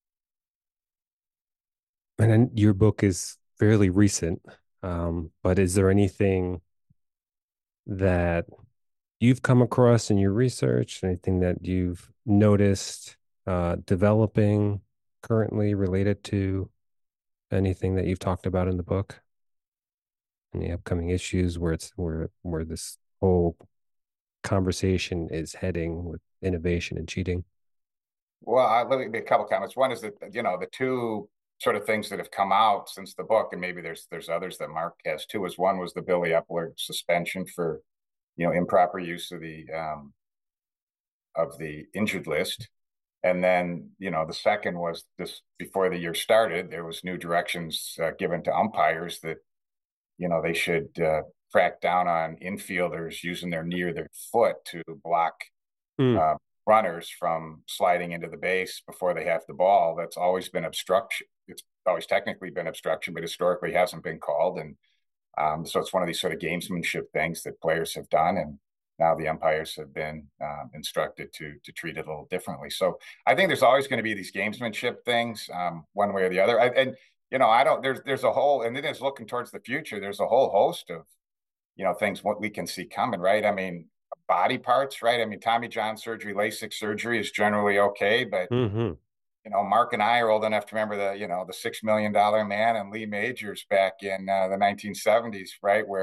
and then your book is fairly recent, um, but is there anything that you've come across in your research, anything that you've noticed uh, developing currently related to anything that you've talked about in the book? Any upcoming issues where it's where where this whole conversation is heading with innovation and cheating? Well, I, let me make a couple comments. One is that, you know, the two sort of things that have come out since the book, and maybe there's there's others that Mark has too, is one was the Billy Epler suspension for, you know, improper use of the um, of the injured list. And then, you know, the second was this, before the year started, there was new directions uh, given to umpires that, you know, they should uh, crack down on infielders using their knee or their foot to block Mm. uh, runners from sliding into the base before they have the ball. That's always been obstruction. It's always technically been obstruction, but historically hasn't been called. And um, so it's one of these sort of gamesmanship things that players have done. And now the umpires have been um, instructed to to treat it a little differently. So I think there's always going to be these gamesmanship things, um, one way or the other. I, and you know, I don't. There's there's a whole, and then it's looking towards the future. There's a whole host of, you know, things what we can see coming. Right. I mean, body parts. Right. I mean, Tommy John surgery, LASIK surgery is generally okay, but Mm-hmm. you know, Mark and I are old enough to remember the, you know, the six million dollar man and Lee Majors back in uh, the nineteen seventies, right, where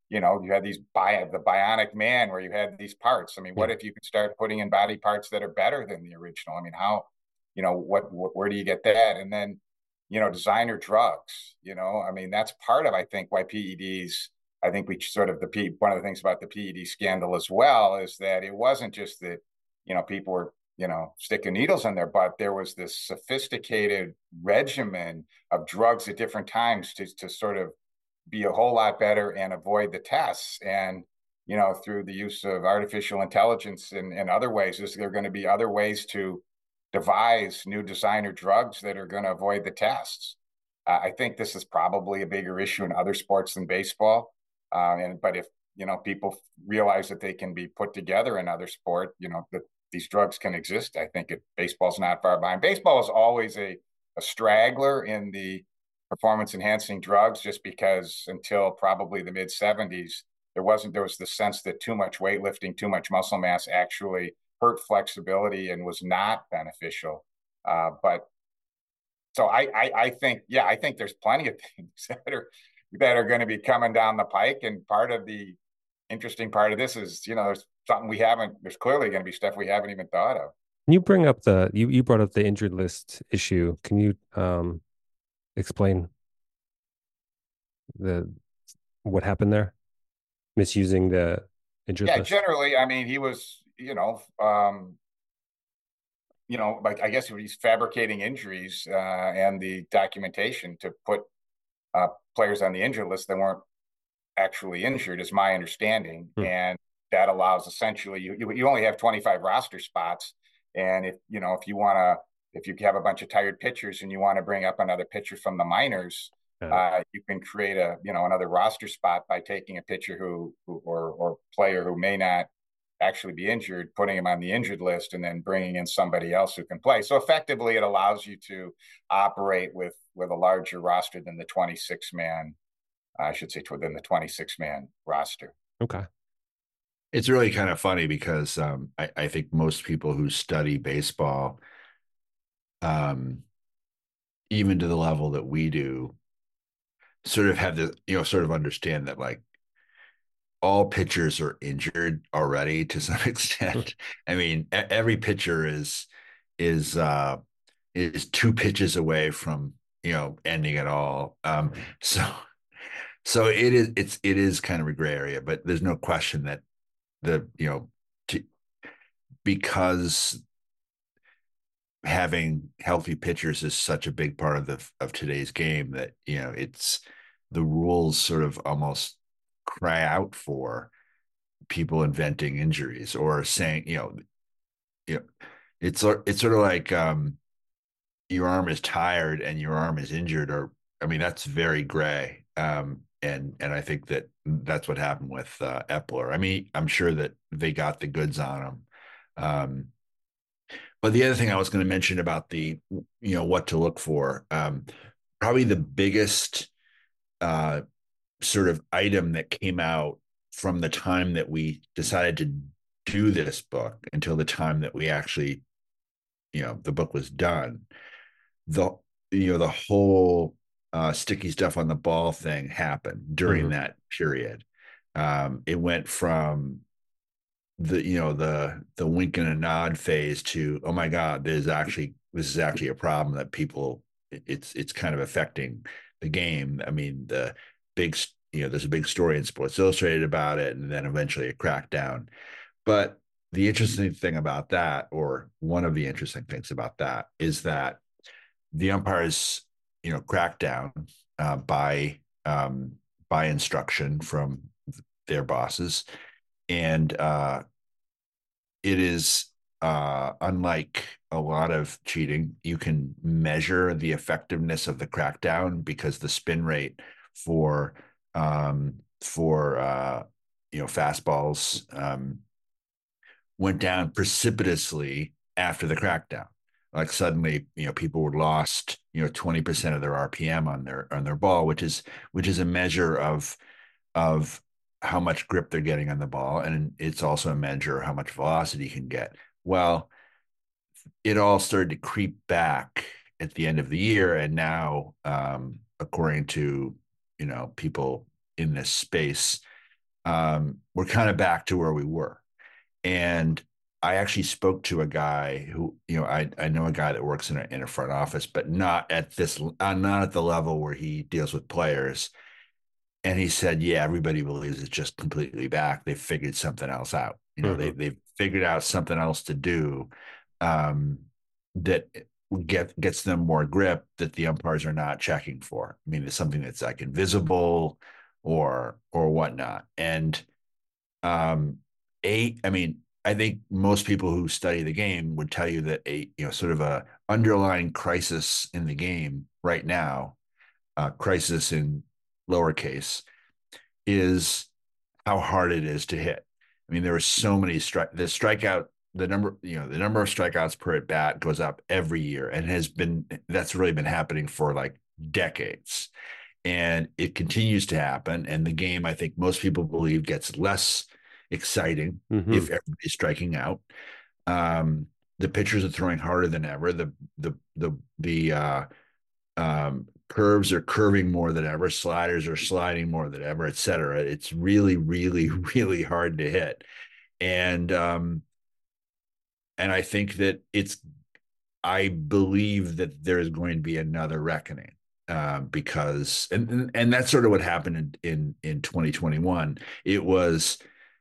you know, you had these bi the Bionic Man where you had these parts. I mean, Yeah. what if you could start putting in body parts that are better than the original? I mean, how, you know, what, what where do you get that? And then, you know, designer drugs, you know, I mean, that's part of, I think, why P E Ds, I think we sort of the P one of the things about the P E D scandal as well is that it wasn't just that, you know, people were, you know, sticking needles in their butt. There was this sophisticated regimen of drugs at different times to, to sort of be a whole lot better and avoid the tests. And, you know, through the use of artificial intelligence and, and other ways, is there going to be other ways to devise new designer drugs that are going to avoid the tests? Uh, I think this is probably a bigger issue in other sports than baseball. Uh, and but if you know people realize that they can be put together in other sport, you know that these drugs can exist. I think it, baseball's not far behind. Baseball is always a a straggler in the performance enhancing drugs, just because until probably the mid seventies, there wasn't there was the sense that too much weightlifting, too much muscle mass actually hurt flexibility and was not beneficial. Uh, but so I, I I think yeah I think there's plenty of things that are that are going to be coming down the pike, and part of the interesting part of this is you know there's something we haven't there's clearly going to be stuff we haven't even thought of. Can you bring up the you you brought up the injured list issue? Can you um explain the what happened there? Misusing the injured Yeah, list? generally, I mean, he was you know um, you know like I guess he's fabricating injuries uh, and the documentation to put uh, players on the injured list that weren't actually injured, is my understanding. Hmm. And that allows essentially you you only have twenty-five roster spots, and if you know if you want to if you have a bunch of tired pitchers and you want to bring up another pitcher from the minors, Uh, uh, you can create a you know another roster spot by taking a pitcher who, who or or player who may not actually be injured, putting him on the injured list, and then bringing in somebody else who can play. So effectively, it allows you to operate with with a larger roster than the twenty-six man I should say within the twenty-six man roster. okay. It's really kind of funny because um, I, I think most people who study baseball, um, even to the level that we do, sort of have the, you know, sort of understand that like all pitchers are injured already to some extent. I mean, e- every pitcher is is uh is two pitches away from, you know, ending it all. Um, so so it is it's it is kind of a gray area, but there's no question that the, you know, to, because having healthy pitchers is such a big part of the of today's game that, you know, it's the rules sort of almost cry out for people inventing injuries or saying, you know, you know, it's it's sort of like um, your arm is tired and your arm is injured, or I mean, that's very gray. Um, and and I think that that's what happened with uh, Epler. I mean, I'm sure that they got the goods on him. Um, but the other thing I was going to mention about the, you know, what to look for, um, probably the biggest uh, sort of item that came out from the time that we decided to do this book until the time that we actually, you know, the book was done. The, you know, the whole uh, sticky stuff on the ball thing happened during Hmm. that period. Um, it went from the, you know, the the wink and a nod phase to, oh my God, there's actually this is actually a problem that people it's it's kind of affecting the game. I mean, the big, you know, there's a big story in Sports Illustrated about it, and then eventually a crackdown. But the interesting thing about that, or one of the interesting things about that, is that the umpires, you know, crackdown uh, by um, by instruction from their bosses, and uh, it is uh, unlike a lot of cheating. You can measure the effectiveness of the crackdown because the spin rate for um, for uh, you know fastballs um, went down precipitously after the crackdown. Like suddenly, you know, people were lost, you know, twenty percent of their R P M on their on their ball, which is which is a measure of of how much grip they're getting on the ball, and it's also a measure of how much velocity you can get. Well, it all started to creep back at the end of the year, and now, um, according to, you know, people in this space, um, we're kind of back to where we were. And I actually spoke to a guy who, you know, I, I know a guy that works in a, in a front office, but not at this, uh, not at the level where he deals with players. And he said, yeah, everybody believes it's just completely back. They've figured something else out. You know, they, Mm-hmm. they've figured out something else to do um, that get, gets them more grip that the umpires are not checking for. I mean, it's something that's like invisible or, or whatnot. And um, a, I mean, I think most people who study the game would tell you that a, you know, sort of a underlying crisis in the game right now, uh, crisis in lowercase, is how hard it is to hit. I mean, there are so many strike, the strikeout, the number, you know, the number of strikeouts per at bat goes up every year and has been, that's really been happening for like decades. And it continues to happen. And the game, I think most people believe, gets less exciting Mm-hmm. if everybody's striking out. Um, the pitchers are throwing harder than ever. The the the the uh, um, curves are curving more than ever. Sliders are sliding more than ever, et cetera. It's really, really, really hard to hit. And um, and I think that it's I believe that there is going to be another reckoning uh, because and and that's sort of what happened in in in twenty twenty-one. It was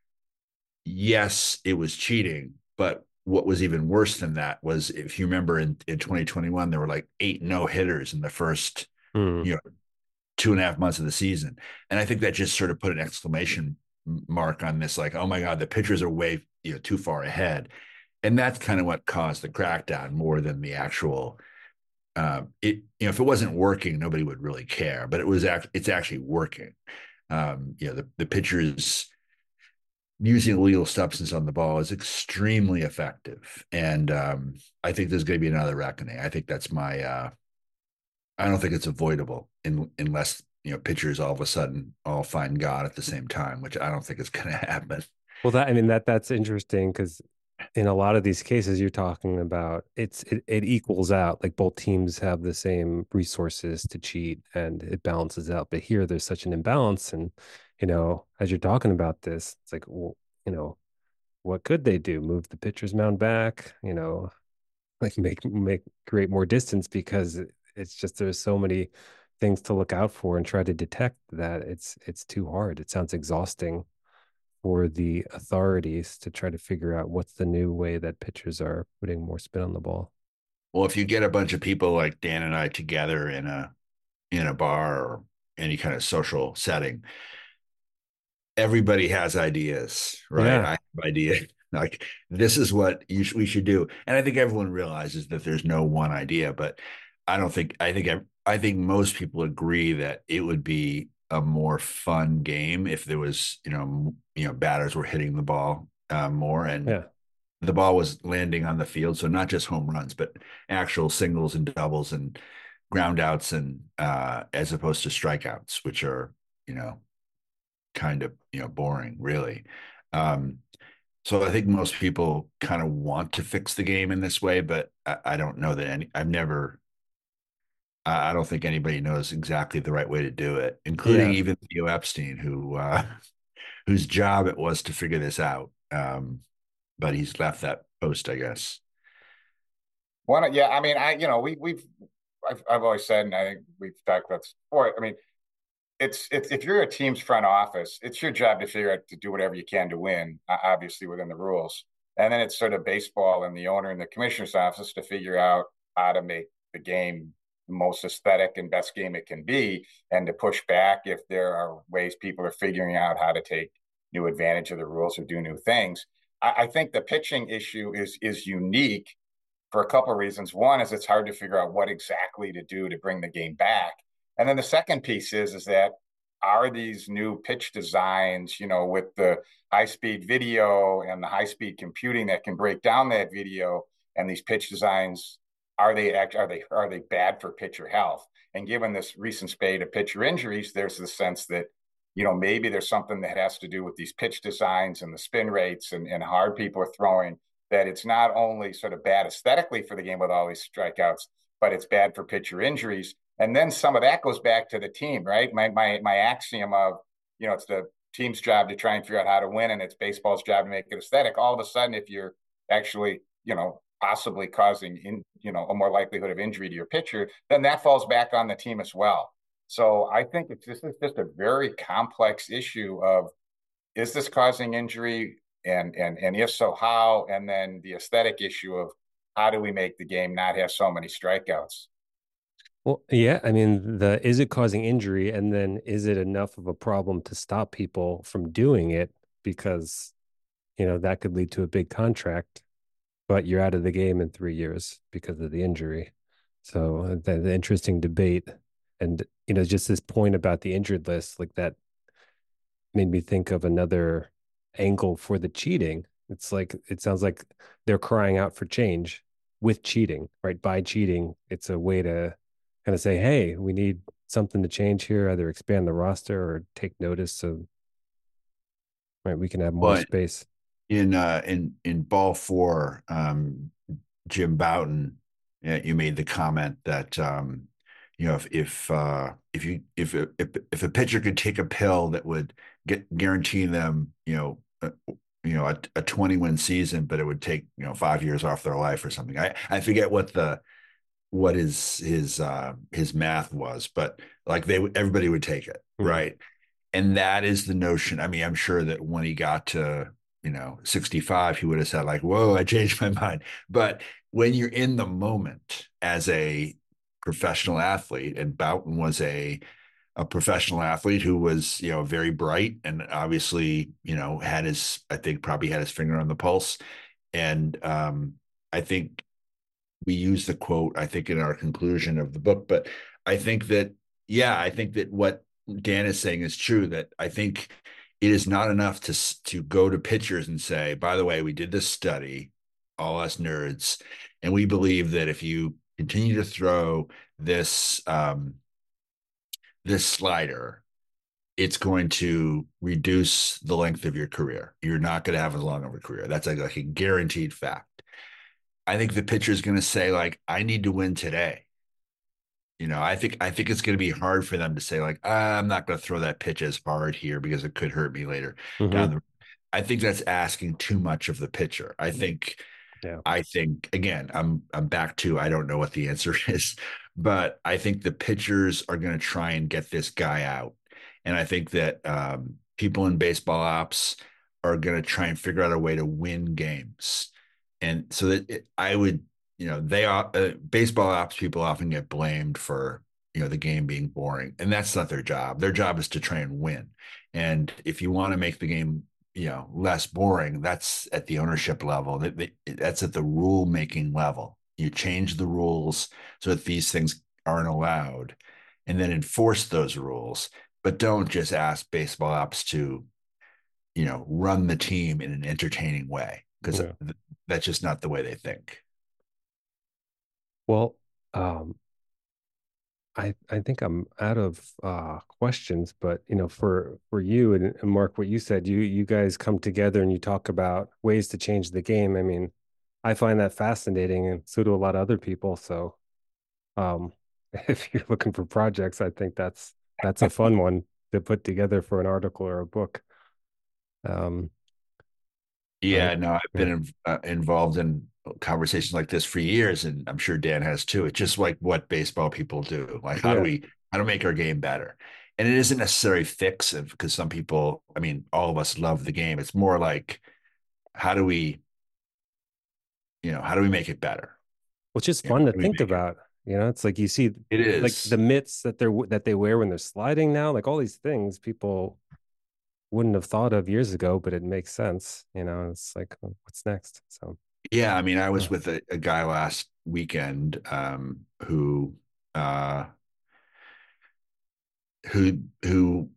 yes, it was cheating, but what was even worse than that was if you remember in in twenty twenty-one there were like eight no hitters in the first Mm. you know two and a half months of the season, and I think that just sort of put an exclamation mark on this, like, oh my god, the pitchers are way you know too far ahead. And that's kind of what caused the crackdown more than the actual uh, it you know if it wasn't working nobody would really care, but it was act- it's actually working. Um, you know the, the pitchers using illegal substance on the ball is extremely effective, and um, I think there's going to be another reckoning. I think that's my uh, I don't think it's avoidable in, unless you know pitchers all of a sudden all find God at the same time, which I don't think is going to happen. Well, that I mean that that's interesting because in a lot of these cases you're talking about, it's it, it equals out. Like both teams have the same resources to cheat, and it balances out. But here, there's such an imbalance, and you know, as you're talking about this, it's like, well, you know, what could they do? Move the pitcher's mound back? You know, like make make create more distance because it, it's just there's so many things to look out for and try to detect that it's it's too hard. It sounds exhausting for the authorities to try to figure out what's the new way that pitchers are putting more spin on the ball. Well, if you get a bunch of people like Dan and I together in a in a bar or any kind of social setting, everybody has ideas, right? Yeah. I have ideas like this is what you sh- we should do, and I think everyone realizes that there's no one idea. But I don't think I think I, I think most people agree that it would be a more fun game if there was you know you know batters were hitting the ball uh, more and Yeah. the ball was landing on the field, so not just home runs, but actual singles and doubles and ground outs and uh, as opposed to strikeouts, which are you know kind of you know boring really. um so I think most people kind of want to fix the game in this way, but i, I don't know that any I've never I don't think anybody knows exactly the right way to do it, including Yeah. even Theo Epstein, who uh whose job it was to figure this out. Um but he's left that post, I guess. One, yeah, I mean, I, you know, we, we've, I've, I've always said, and I think we've talked about this before. I mean, it's, it's if you're a team's front office, it's your job to figure out to do whatever you can to win, obviously within the rules. And then it's sort of baseball and the owner and the commissioner's office to figure out how to make the game the most aesthetic and best game it can be, and to push back if there are ways people are figuring out how to take new advantage of the rules or do new things. I, I think the pitching issue is is unique for a couple of reasons. One is it's hard to figure out what exactly to do to bring the game back. And then the second piece is is that are these new pitch designs, you know, with the high speed video and the high speed computing that can break down that video, and these pitch designs, are they are they are they bad for pitcher health? And given this recent spate of pitcher injuries, there's the sense that you know maybe there's something that has to do with these pitch designs and the spin rates and, and how hard people are throwing, that it's not only sort of bad aesthetically for the game with all these strikeouts, but it's bad for pitcher injuries. And then some of that goes back to the team, right? My my my axiom of, you know, it's the team's job to try and figure out how to win, and it's baseball's job to make it aesthetic. All of a sudden, if you're actually, you know, possibly causing in, you know, a more likelihood of injury to your pitcher, then that falls back on the team as well. So I think it's this is just a very complex issue of, is this causing injury? And and and if so, how? And then the aesthetic issue of, how do we make the game not have so many strikeouts? Well, yeah, I mean, the is it causing injury, and then is it enough of a problem to stop people from doing it? Because, you know, that could lead to a big contract, but you're out of the game in three years because of the injury. So uh, the, the interesting debate, and you know, just this point about the injured list, like that made me think of another angle for the cheating. It's like it sounds like they're crying out for change with cheating, right? By cheating, it's a way to kind of say, hey, we need something to change here, either expand the roster or take notice so right we can have more But space. in uh, in in ball four, um, Jim Bouton, yeah, you made the comment that um, you know if if uh, if you if, if if a pitcher could take a pill that would get guarantee them you know a, you know a, a twenty win season, but it would take you know five years off their life or something. I I forget what the what his his uh, his math was, but like they everybody would take it, Mm-hmm. right? And that is the notion. I mean, I'm sure that when he got to, you know, sixty-five, he would have said, like, whoa, I changed my mind. But when you're in the moment as a professional athlete, and Bouton was a a professional athlete who was, you know, very bright and obviously, you know, had his, I think probably had his finger on the pulse. And um, I think we use the quote, I think, in our conclusion of the book. But I think that, yeah, I think that what Dan is saying is true, that I think it is not enough to to go to pitchers and say, by the way, we did this study, all us nerds, and we believe that if you continue to throw this um, this slider, it's going to reduce the length of your career. You're not going to have as long of a career. That's like, like a guaranteed fact. I think the pitcher is going to say, like, I need to win today. You know, I think I think it's going to be hard for them to say, like, I'm not going to throw that pitch as hard here because it could hurt me later down Mm-hmm. the. I think that's asking too much of the pitcher. I think, Yeah. I think again, I'm I'm back to I don't know what the answer is, but I think the pitchers are going to try and get this guy out, and I think that um, people in baseball ops are going to try and figure out a way to win games, and so that it, I would you know, they are uh, baseball ops people often get blamed for, you know, the game being boring, and that's not their job. Their job is to try and win. And if you want to make the game, you know, less boring, that's at the ownership level. That that's at the rule making level. You change the rules so that these things aren't allowed, and then enforce those rules. But don't just ask baseball ops to, you know, run the team in an entertaining way, because Yeah. that's just not the way they think. Well, um, I I think I'm out of uh questions, but you know, for for you and, and Mark, what you said, you you guys come together and you talk about ways to change the game. I mean, I find that fascinating, and so do a lot of other people. So, um, if you're looking for projects, I think that's that's a fun one to put together for an article or a book. Um, I Yeah, no, I've been yeah, in, uh, involved in conversations like this for years, and I'm sure Dan has too. It's just like what baseball people do. Like, how do yeah. we how to make our game better? And it isn't necessarily fix it, because some people, I mean, all of us love the game. It's more like, how do we, you know, how do we make it better? Which is You know, fun how to do we think make it? about. You know, it's like you see It like the is. mitts that they're that they wear when they're sliding now, like all these things people wouldn't have thought of years ago, but it makes sense. You know, it's like, well, what's next? So, Yeah, I mean, I was yeah. with a, a guy last weekend um, who uh, who who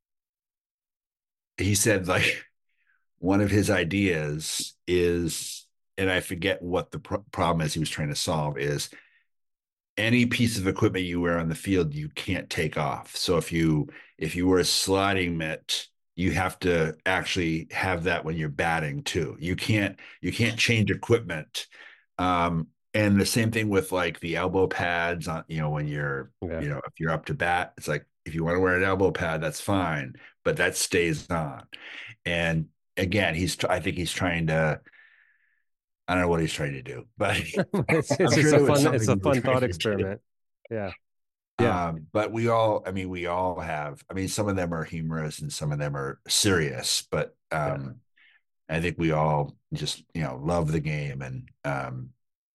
he said, like, one of his ideas is, and I forget what the pro- problem is he was trying to solve, is any piece of equipment you wear on the field you can't take off. So if you if you wear a sliding mitt, you have to actually have that when you're batting too. You can't you can't change equipment. Um, and the same thing with like the elbow pads on, you know, when you're, Yeah. you know, if you're up to bat, it's like If you want to wear an elbow pad, that's fine, but that stays on. And again, he's I think he's trying to. I don't know what he's trying to do, but it's, I'm it's sure just a there was fun it's something a he was fun trying thought to do. experiment. Yeah. Yeah. Um, but we all, I mean, we all have, I mean, some of them are humorous and some of them are serious, but um, yeah. I think we all just, you know, love the game. And um,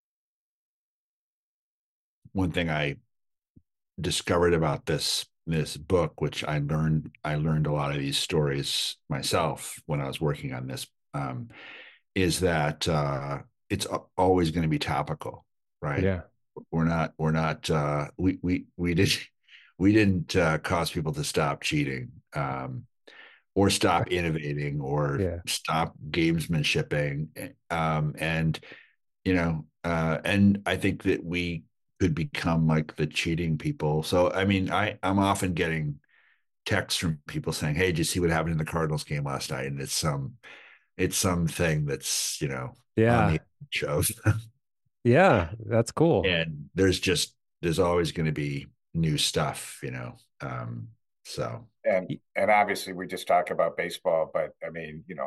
one thing I discovered about this this book, which I learned, I learned a lot of these stories myself when I was working on this, um, is that uh, it's always going to be topical, right? Yeah. We're not, we're not, uh, we, we, we did, we didn't uh, cause people to stop cheating um, or stop innovating or yeah. stop gamesmanshiping. Um, and, you know, uh, and I think that we could become like the cheating people. So, I mean, I, I'm often getting texts from people saying, "Hey, did you see what happened in the Cardinals game last night?" And it's some, it's something that's, you know, on Yeah. the show. Yeah. That's cool. And there's just, there's always going to be new stuff, you know? Um, so. And, and obviously we just talk about baseball, but I mean, you know,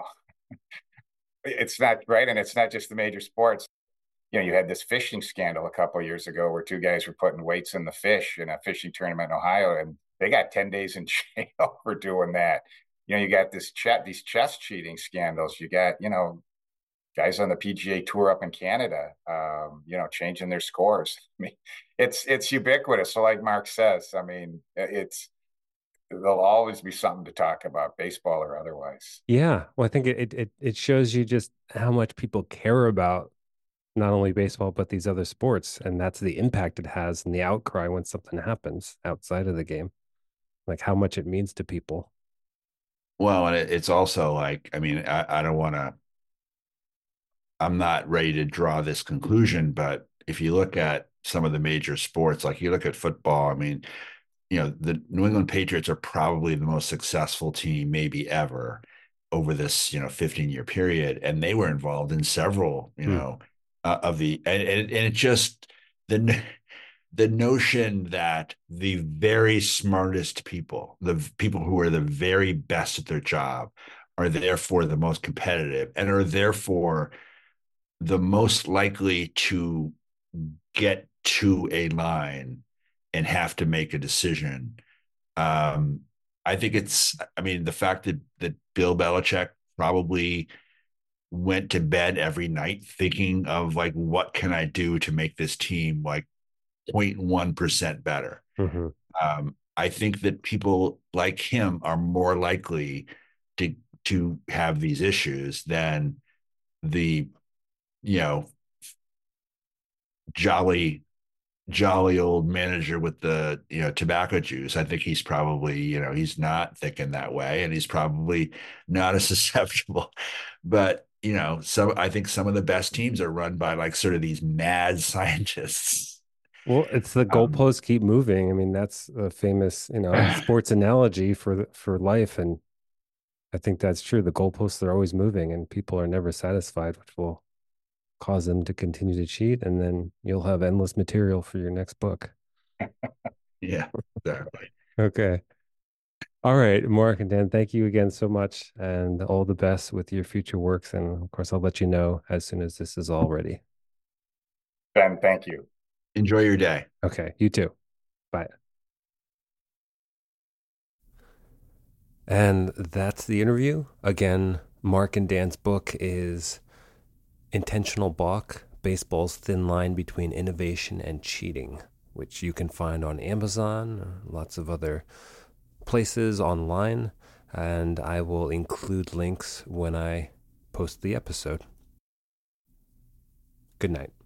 it's not right. And it's not just the major sports. You know, you had this fishing scandal a couple of years ago where two guys were putting weights in the fish in a fishing tournament in Ohio, and they got ten days in jail for doing that. You know, you got this chat, these chess cheating scandals. You got, you know, guys on the P G A Tour up in Canada, um, you know, changing their scores. I mean, it's it's ubiquitous. So, like Mark says, I mean, it's there'll always be something to talk about, baseball or otherwise. Yeah. Well, I think it it it shows you just how much people care about not only baseball, but these other sports. And that's the impact it has and the outcry when something happens outside of the game, like how much it means to people. Well, and it, it's also like, I mean, I, I don't want to, I'm not ready to draw this conclusion, but if you look at some of the major sports, like you look at football, I mean, you know, the New England Patriots are probably the most successful team maybe ever over this, you know, fifteen year period. And they were involved in several, you Hmm. know, uh, of the, and, and, and it just, the, the notion that the very smartest people, the people who are the very best at their job, are therefore the most competitive and are therefore the most likely to get to a line and have to make a decision. Um, I think it's, I mean, the fact that that Bill Belichick probably went to bed every night thinking of like, what can I do to make this team like zero point one percent better? Mm-hmm. Um, I think that people like him are more likely to to have these issues than the, you know, jolly jolly old manager with the, you know, tobacco juice. I think he's probably, you know, he's not thinking that way and he's probably not as susceptible. But, you know, some, I think some of the best teams are run by like sort of these mad scientists. Well, it's the Um, goalposts keep moving. I mean, that's a famous, you know, sports analogy for for life, and I think that's true. The goalposts are always moving, and people are never satisfied, which will cause them to continue to cheat, and then you'll have endless material for your next book. yeah, exactly. Okay. All right, Mark and Dan, thank you again so much, and all the best with your future works. And of course, I'll let you know as soon as this is all ready. Ben, thank you. Enjoy your day. Okay, you too. Bye. And that's the interview. Again, Mark and Dan's book is Intentional Balk, Baseball's Thin Line Between Innovation and Cheating, which you can find on Amazon, lots of other places online, and I will include links when I post the episode. Good night.